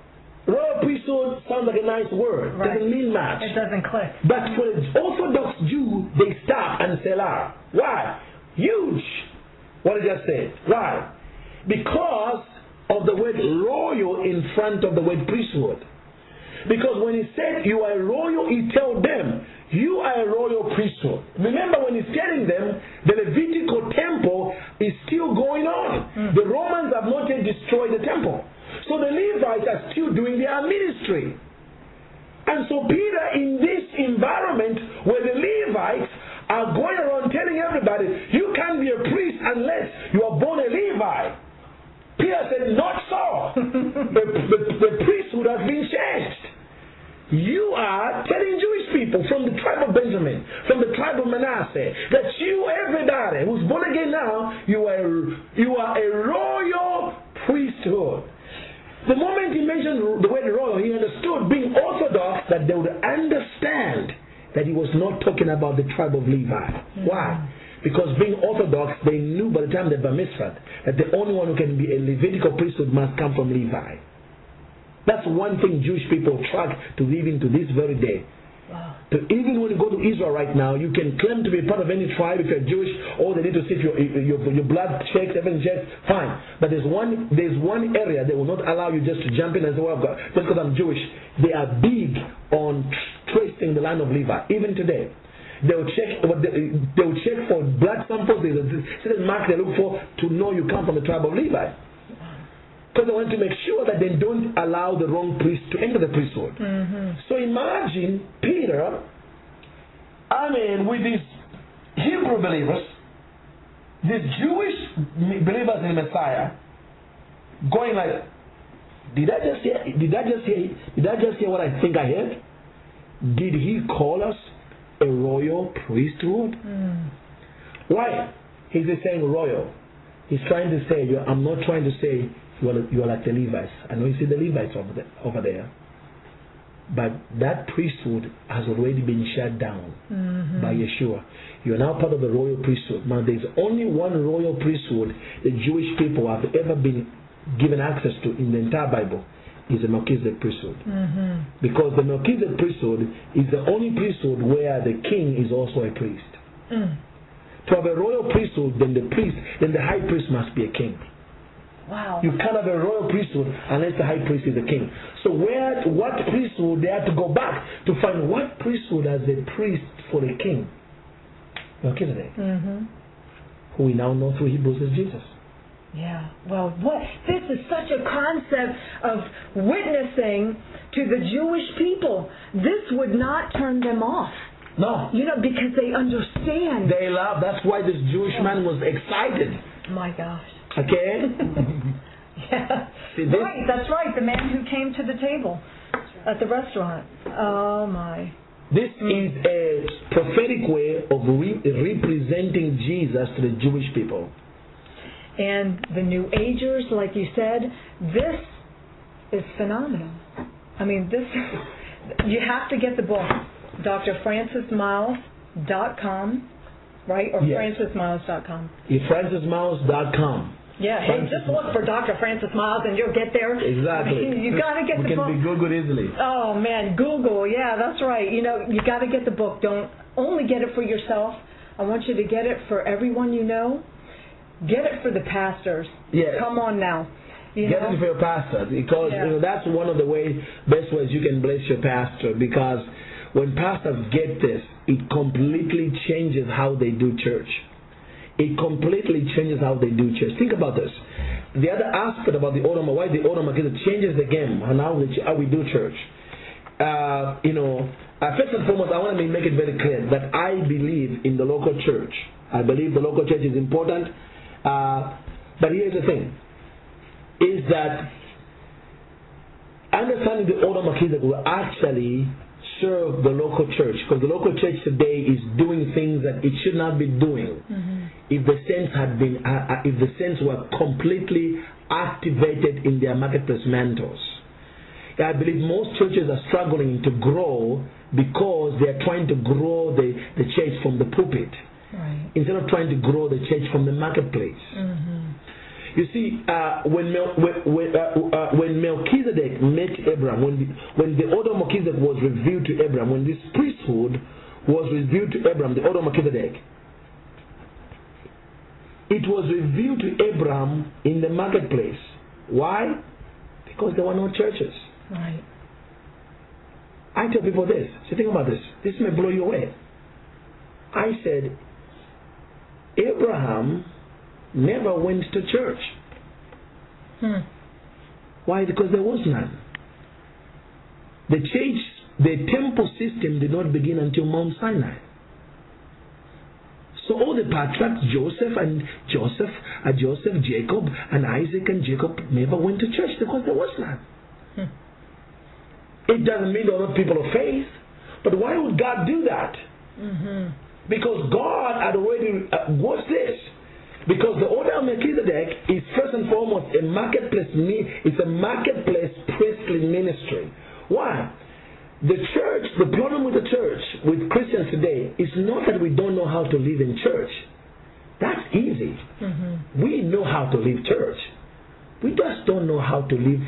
Royal priesthood sounds like a nice word. Right. Doesn't mean much. It doesn't click. But for the Orthodox Jew, they stop and Selah. Why? Huge. What did I say? Why? Because of the word royal in front of the word priesthood. Because when he said you are royal, he told them you are a royal priesthood. Remember, when he's telling them the Levitical temple is still going on. The Romans have not yet destroyed the temple. So the Levites are still doing their ministry. And so Peter, in this environment where the Levites are going around telling everybody, you can't be a priest unless you are born a Levite. Peter said, not so. the priesthood has been changed. You are telling Jewish people from the tribe of Benjamin, from the tribe of Manasseh, that you, everybody who's born again now, you are a royal priesthood. The moment he mentioned the word royal, he understood, being Orthodox, that they would understand that he was not talking about the tribe of Levi. Why? Because being Orthodox, they knew by the time they bar mitzvah that the only one who can be a Levitical priesthood must come from Levi. That's one thing Jewish people track to live into this very day. Wow. Even when you go to Israel right now, you can claim to be part of any tribe if you're Jewish. All they need to see if your blood checks, everything checks, fine. But there's one area they will not allow you just to jump in and say, well, just because I'm Jewish. They are big on tracing the line of Levi, even today. They'll check for blood samples. There's a certain mark they look for to know you come from the tribe of Levi. Because they want to make sure that they don't allow the wrong priest to enter the priesthood. So imagine Peter, with these Hebrew believers, these Jewish believers in the Messiah, going like, did I just hear what I think I heard? Did he call us a royal priesthood? Why? He's saying royal. He's trying to say, I'm not trying to say you are like the Levites. I know you see the Levites over there. But that priesthood has already been shut down by Yeshua. You are now part of the royal priesthood. Now there's only one royal priesthood the Jewish people have ever been given access to in the entire Bible. Is the Melchizedek priesthood. Because the Melchizedek priesthood is the only priesthood where the king is also a priest. To have a royal priesthood, then the high priest must be a king. Wow. You can't have a royal priesthood unless the high priest is a king. So what priesthood they have to go back to find what priesthood has a priest for the king? Melchizedek. Who we now know through Hebrews is Jesus. Yeah. Well, this is such a concept of witnessing to the Jewish people. This would not turn them off. No. Because they understand. They love. That's why this Jewish man was excited. My gosh. Okay? Yeah. Right, that's right. The man who came to the table at the restaurant. Oh, my. This is a prophetic way of representing Jesus to the Jewish people. And the New Agers, like you said, this is phenomenal. You have to get the book. drfrancismiles.com, right? Or yes. francismiles.com. francismiles.com. Yeah, hey, just look for Dr. Francis Miles and you'll get there. Exactly. You got to get the book. We can be Googled easily. Oh, man, Google. Yeah, that's right. You got to get the book. Don't only get it for yourself. I want you to get it for everyone you know. Get it for the pastors. Yes. Come on now. Get it for your pastor, because that's one of the best ways you can bless your pastor, because when pastors get this, it completely changes how they do church. It completely changes how they do church. Think about this. The other aspect about the Order, why the Order Melchizedek changes the game and how we do church. First and foremost, I want to make it very clear that I believe in the local church. I believe the local church is important. But here's the thing, is that understanding the Order Melchizedek will actually serve the local church, because the local church today is doing things that it should not be doing. If the saints were completely activated in their marketplace mantles. I believe most churches are struggling to grow because they are trying to grow the church from the pulpit. Right. Instead of trying to grow the church from the marketplace. You see, when Melchizedek met Abraham, when the order of Melchizedek was revealed to Abraham, when this priesthood was revealed to Abraham, the order of Melchizedek, it was revealed to Abraham in the marketplace. Why? Because there were no churches. Right. I tell people this. So think about this. This may blow you away. I said, Abraham never went to church. Why? Because there was none. The temple system did not begin until Mount Sinai. So all the patriarchs, Joseph, Jacob, and Isaac and Jacob never went to church because there was none. It doesn't mean there are not people of faith. But why would God do that? Because God had already, what's this? Because the order of Melchizedek is first and foremost a marketplace. It's a marketplace priestly ministry. Why? The church, the problem with the church, with Christians today, is not that we don't know how to live in church. That's easy. We know how to live church. We just don't know how to live.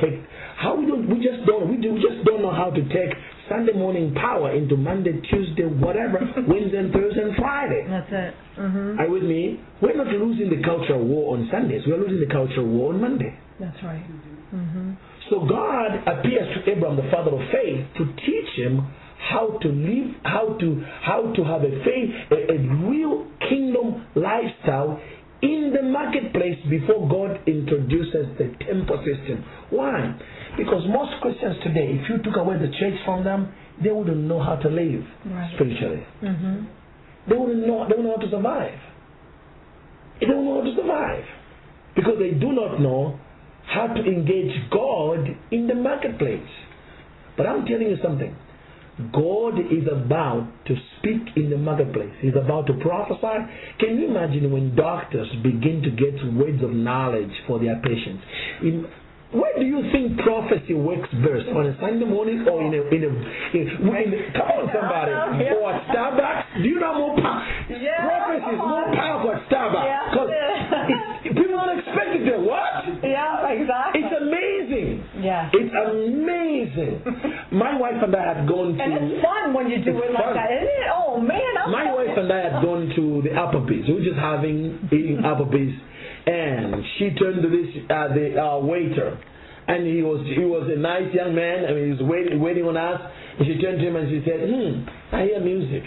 We just don't know how to take Sunday morning power into Monday, Tuesday, whatever, Wednesday, and Thursday, and Friday. That's it. Are you with me? We're not losing the cultural war on Sundays. We're losing the cultural war on Monday. That's right. So God appears to Abraham, the father of faith, to teach him how to live, how to have a faith, a real kingdom lifestyle in the marketplace before God introduces the temple system. Why? Because most Christians today, if you took away the church from them, they wouldn't know how to live spiritually. They wouldn't know how to survive. They don't know how to survive because they do not know how to engage God in the marketplace. But I'm telling you something. God is about to speak in the marketplace. He's about to prophesy. Can you imagine when doctors begin to get words of knowledge for their patients? Where do you think prophecy works best? On a Sunday morning or in a come on somebody, or at Starbucks? Do you know more prophecy is more powerful at Starbucks because people don't expect it there. What? Yeah, exactly. It's amazing. Yeah, it's amazing. My wife and I had gone to, and it's fun when you do it like that, isn't it? Oh man, my wife and I had gone to the Applebee's. We were just eating Applebee's. And she turned to the waiter, and he was a nice young man. I mean, he was waiting on us. And she turned to him and she said, "I hear music.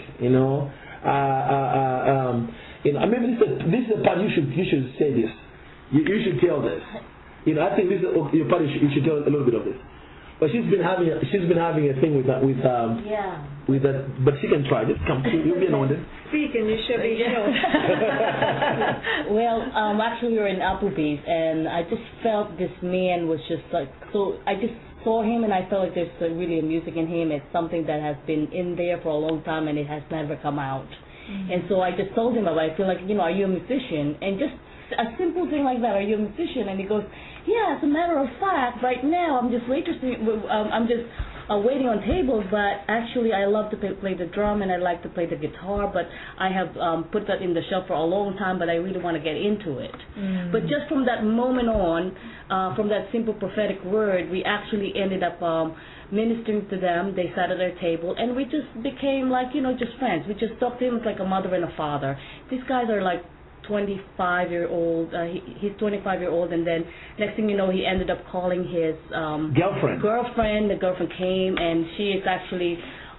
Maybe this is the part you should say this. You should tell this. I think this is your part. You should tell a little bit of this." But she's been having a thing with that with that. But she can try. Just come. You'll be anointed. Speak and you should be healed. Well, actually we were in Applebee's and I just felt this man was just like so. I just saw him and I felt like there's really a music in him. It's something that has been in there for a long time and it has never come out. And so I just told him about it. I feel like are you a musician? And just a simple thing like that. Are you a musician? And he goes, yeah, as a matter of fact, right now I'm just waitressing. I'm just waiting on tables, but actually I love to play the drum and I like to play the guitar, but I have put that in the shelf for a long time, but I really want to get into it. But just from that moment on, from that simple prophetic word, we actually ended up ministering to them. They sat at our table, and we just became like, just friends. We just talked to him like a mother and a father. These guys are like 25-year-old. He's 25-year-old, and then next thing you know, he ended up calling his girlfriend. The girlfriend came, and she is actually,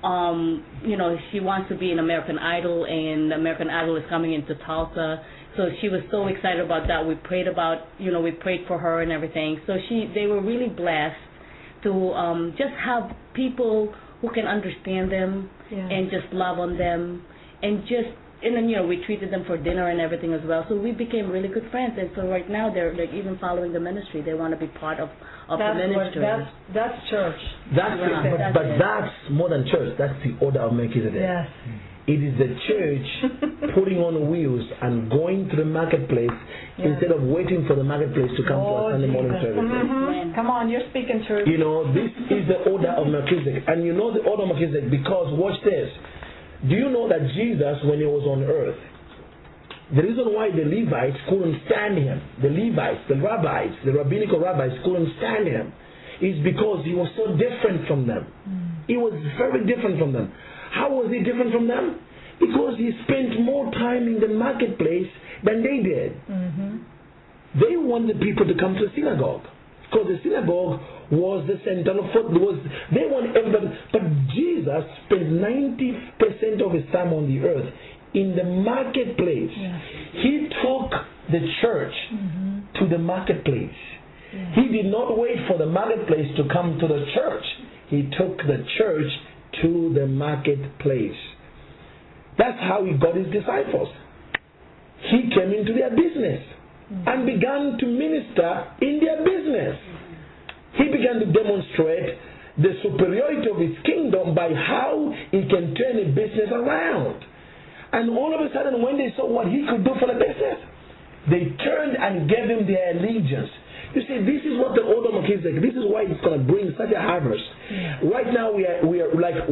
she wants to be an American Idol, and American Idol is coming into Tulsa. So she was so excited about that. We prayed we prayed for her and everything. So they were really blessed to just have people who can understand them and just love on them and just. And then, we treated them for dinner and everything as well. So we became really good friends. And so right now, they're even following the ministry. They want to be part of the ministry. That's church. That's more than church. That's the order of Melchizedek. Yes. It is the church putting on wheels and going to the marketplace instead of waiting for the marketplace to come to a Sunday morning service. Come on, you're speaking truth. This is the order of Melchizedek. And you know the order of Melchizedek because, watch this. Do you know that Jesus, when he was on earth, The reason why the Levites couldn't stand him, the rabbinical rabbis couldn't stand him, is because he was so different from them. He was very different from them. How was he different from them? Because he spent more time in the marketplace than they did. They wanted people to come to the synagogue, because the synagogue was the center of they wanted everybody. But Jesus spent 90% of his time on the earth in the marketplace. He took the church to the marketplace. He did not wait for the marketplace to come to the church. He took the church to the marketplace. That's how he got his disciples. He came into their business and began to minister in their business. He began to demonstrate the superiority of his kingdom by how he can turn a business around. And all of a sudden, when they saw what he could do for the business, they turned and gave him their allegiance. You see, this is what the order of Melchizedek. This is why it's going to bring such a harvest. Right now, we are like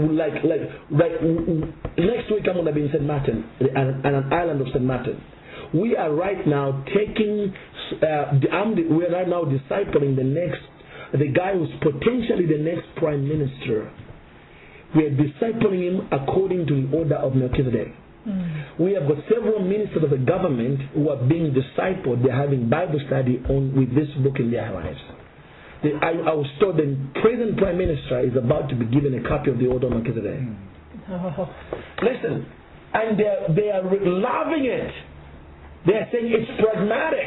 next week I'm going to be in St. Martin, an island of St. Martin. We are right now taking. We are right now discipling the guy who's potentially the next prime minister. We are discipling him according to the order of Melchizedek. We have got several ministers of the government who are being discipled. They're having Bible study with this book in their lives. I was told the present prime minister is about to be given a copy of the order of Melchizedek. Listen, and they are loving it. They are saying it's pragmatic.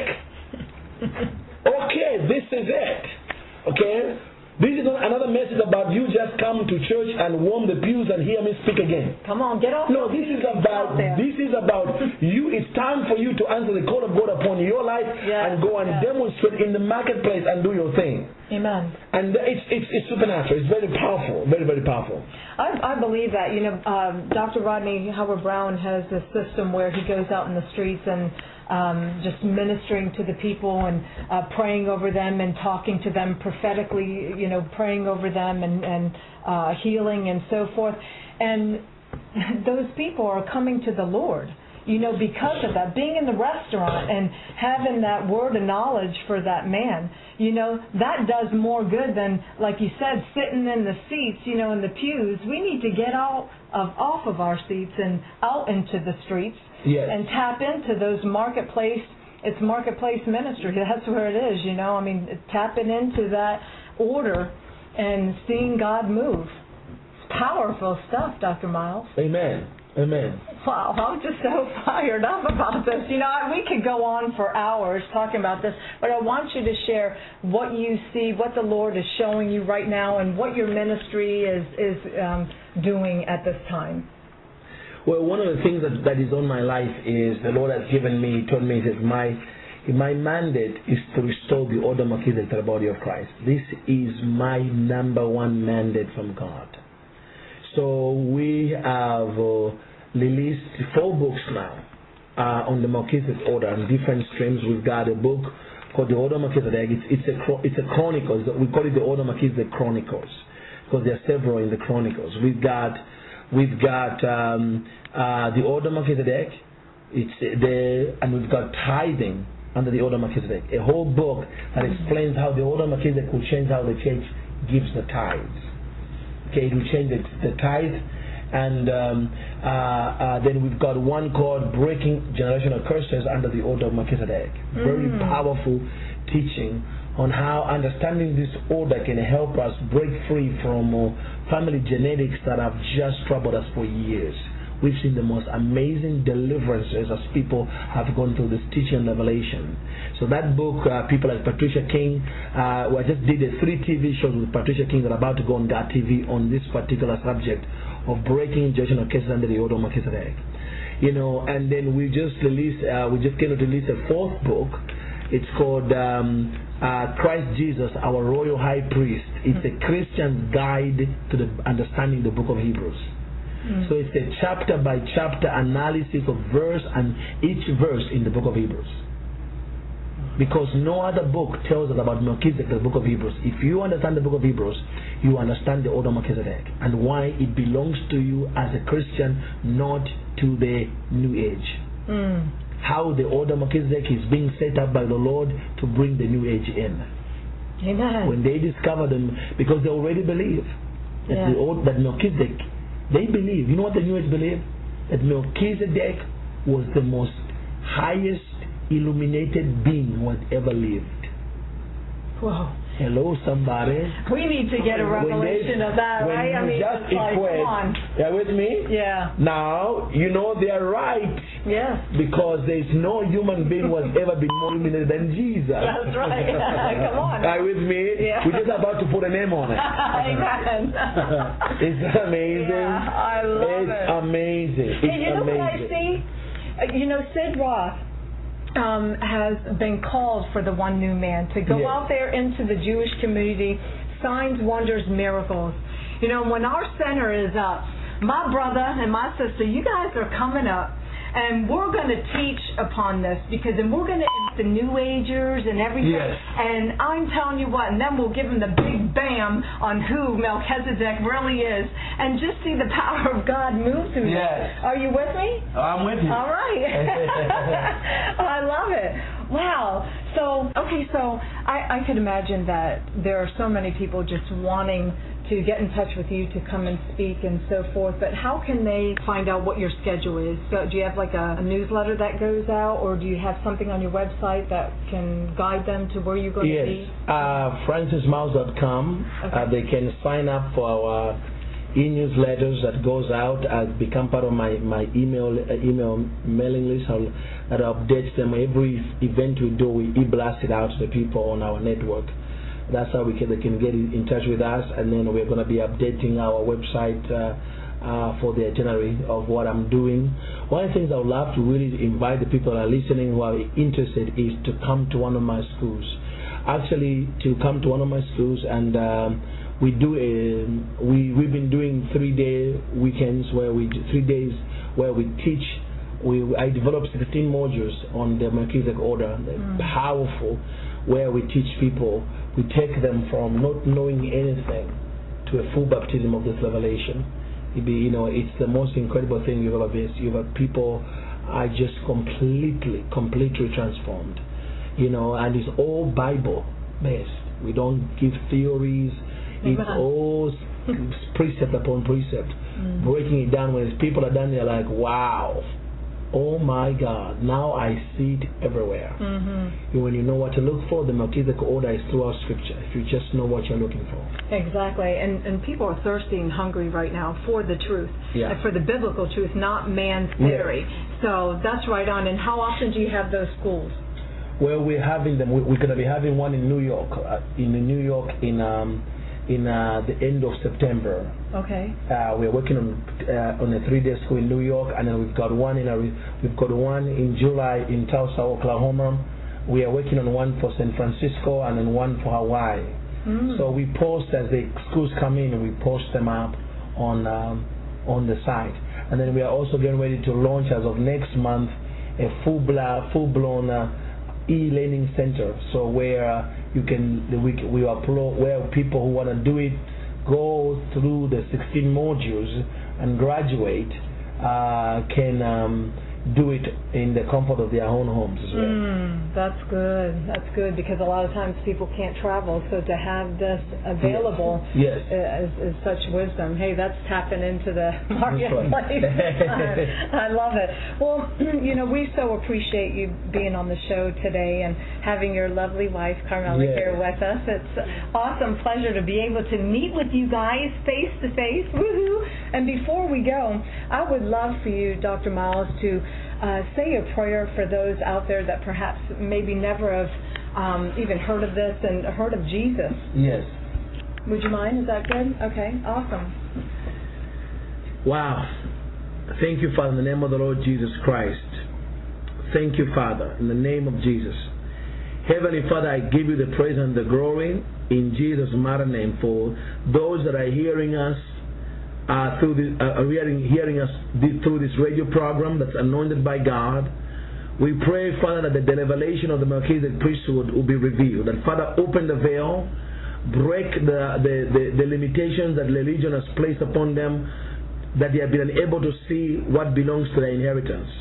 Okay, this is it. Okay? This is not another message about you just come to church and warm the pews and hear me speak again. Come on, get off. No, this is about you. It's time for you to answer the call of God upon your life and go and demonstrate in the marketplace and do your thing. Amen. And it's supernatural. It's very powerful. Very, very powerful. I believe that. Dr. Rodney Howard-Browne has this system where he goes out in the streets and just ministering to the people and praying over them and talking to them prophetically, praying over them and healing and so forth. And those people are coming to the Lord, because of that. Being in the restaurant and having that word of knowledge for that man, that does more good than, like you said, sitting in the seats, in the pews. We need to get off of our seats and out into the streets. Yes. And tap into those marketplace. It's marketplace ministry. That's where it is, tapping into that order and seeing God move. Powerful stuff, Dr. Miles. Amen. Amen. Wow, I'm just so fired up about this. We could go on for hours talking about this, but I want you to share what you see, what the Lord is showing you right now, and what your ministry is doing at this time. Well, one of the things that is on my life is the Lord has told me that my mandate is to restore the order of Melchizedek to the body of Christ. This is my number one mandate from God. So we have released 4 books now on the Melchizedek order and different streams. We've got a book called the Order of Melchizedek. It's a Chronicles. We call it the Order of Melchizedek Chronicles because there are several in the Chronicles. We've got the Order of Melchizedek. And we've got tithing under the Order of Melchizedek. A whole book that explains how the Order of Melchizedek will change how the church gives the tithes. Okay, it will change the tithe. And then we've got one called Breaking Generational Curses under the Order of Melchizedek. Very powerful teaching on how understanding this order can help us break free from family genetics that have just troubled us for years. We've seen the most amazing deliverances as people have gone through this teaching and revelation. So that book, people like Patricia King, I just did 3 TV shows with Patricia King that are about to go on that TV on this particular subject of breaking generational cases under the Order of Melchizedek. And then we just came to release a 4th book. It's called Christ Jesus, Our Royal High Priest. It's a Christian's guide to the understanding the book of Hebrews. So it's a chapter by chapter analysis of verse and each verse in the book of Hebrews. Because no other book tells us about Melchizedek, the book of Hebrews. If you understand the book of Hebrews, you understand the order of Melchizedek and why it belongs to you as a Christian, not to the New Age. how the order of Melchizedek is being set up by the Lord to bring the new age in. Amen. When they discover them, because they already believe that that Melchizedek, they believe. You know what the new age believe? That Melchizedek was the most highest illuminated being who had ever lived. Whoa. Hello, somebody. We need to get a revelation of that, right? I mean, just it's like, equate, come on. you with me? Yeah. Now, you know they're right. Yes. Because there's no human being who has ever been more illuminated than Jesus. That's right. Come on. Are you with me? Yeah. We're just about to put a name on it. Amen. It's amazing. Yeah, I love it. It's amazing. It's Hey, you know amazing. what I see? Sid Roth has been called for the one new man to go out there into the Jewish community, signs, wonders, miracles. When our center is up, my brother and my sister, you guys are coming up, and we're going to teach upon this, because then we're going to the New Agers and everything. Yes. And I'm telling you what, and then we'll give them the big bam on who Melchizedek really is, and just see the power of God move through this. Are you with me? I'm with you. All right. I love it. Wow. So I could imagine that there are so many people just wanting to get in touch with you to come and speak and so forth, but how can they find out what your schedule is? So do you have like a newsletter that goes out, or do you have something on your website that can guide them to where you're going to be? francismiles.com. Okay. They can sign up for our e-newsletters that goes out and become part of my email mailing list that updates them. Every event we do, we e-blast it out to the people on our network. That's how they can get in touch with us, and then we're going to be updating our website for the itinerary of what I'm doing. One of the things I would love to really invite the people that are listening who are interested is to come to one of my schools. Actually, to come to one of my schools, and we've been doing 3-day weekends where 3 days where we teach. I developed 16 modules on the Melchizedek order, powerful, where we teach people. We take them from not knowing anything to a full baptism of this revelation. It's the most incredible thing you've ever faced. You have people are just completely transformed. And it's all Bible based. We don't give theories. It's all precept upon precept, breaking it down. When people are done, they're like, wow. Oh my God, now I see it everywhere. When you know what to look for, the Melchizedek order is throughout Scripture, if you just know what you're looking for. Exactly, and people are thirsty and hungry right now for the truth, and for the biblical truth, not man's theory. So that's right on. And how often do you have those schools? Well, we're having them. We're going to be having one in New York, in the end of September. Okay. We're working on a 3-day school in New York, and then we've got one in July in Tulsa, Oklahoma. We are working on one for San Francisco and then one for Hawaii. So we post as the schools come in, and we post them up on the site. And then we are also getting ready to launch as of next month a full-blown e-learning center. So where where people who want to do it go through the 16 modules and graduate can do it in the comfort of their own homes as well. That's good, because a lot of times people can't travel, so to have this available is such wisdom. Hey, that's tapping into the marketplace. I love it. Well, we so appreciate you being on the show today and having your lovely wife Carmela here with us. It's an awesome pleasure to be able to meet with you guys face to face. Woohoo! And before we go, I would love for you, Dr. Miles, to say a prayer for those out there that perhaps maybe never have even heard of this and heard of Jesus. Yes. Would you mind? Is that good? Okay, awesome. Wow. Thank you, Father, in the name of the Lord Jesus Christ. Thank you, Father, in the name of Jesus. Heavenly Father, I give you the praise and the glory in Jesus' mighty name for those that are hearing us hearing us through this radio program that's anointed by God. We pray, Father, that the revelation of the Melchizedek priesthood will be revealed. That, Father, open the veil, break the limitations that religion has placed upon them, that they have been unable to see what belongs to their inheritance.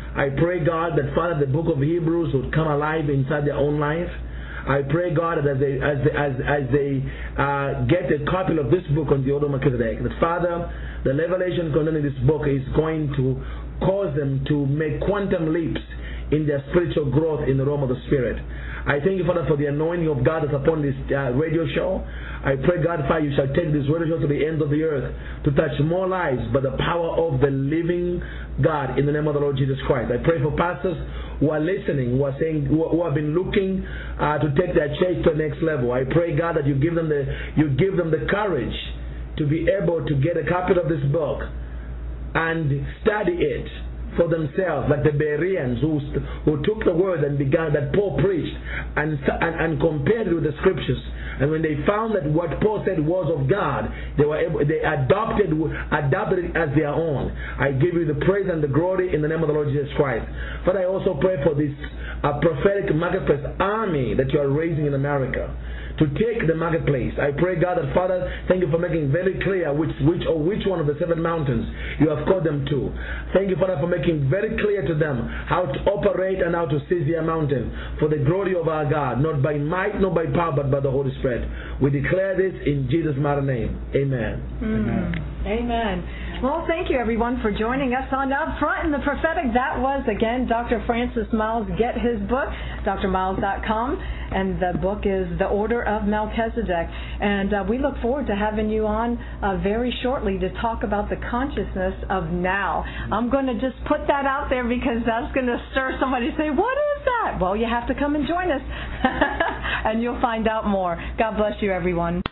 I pray, God, that, Father, the book of Hebrews would come alive inside their own life. I pray, God, that as they get a copy of this book on the Order of Melchizedek, that, Father, the revelation concerning this book is going to cause them to make quantum leaps in their spiritual growth in the realm of the Spirit. I thank you, Father, for the anointing of God that's upon this radio show. I pray, God, Father, you shall take this radio show to the end of the earth to touch more lives by the power of the living God in the name of the Lord Jesus Christ. I pray for pastors who are listening, who are saying, who have been looking to take their church to the next level. I pray, God, that you give them the courage to be able to get a copy of this book and study it for themselves, like the Bereans who took the word and began, that Paul preached, and compared it with the scriptures. And when they found that what Paul said was of God, they adopted it as their own. I give you the praise and the glory in the name of the Lord Jesus Christ. Father, I also pray for this prophetic marketplace army that you are raising in America to take the marketplace. I pray, God, that, Father, thank you for making very clear which one of the 7 mountains you have called them to. Thank you, Father, for making very clear to them how to operate and how to seize their mountain for the glory of our God, not by might, not by power, but by the Holy Spirit. We declare this in Jesus' mighty name. Amen. Amen. Well, thank you, everyone, for joining us on Up Front in the Prophetic. That was, again, Dr. Francis Myles. Get his book, drmyles.com, and the book is The Order of Melchizedek. And we look forward to having you on very shortly to talk about the consciousness of now. I'm going to just put that out there because that's going to stir somebody to say, what is that? Well, you have to come and join us, and you'll find out more. God bless you, everyone.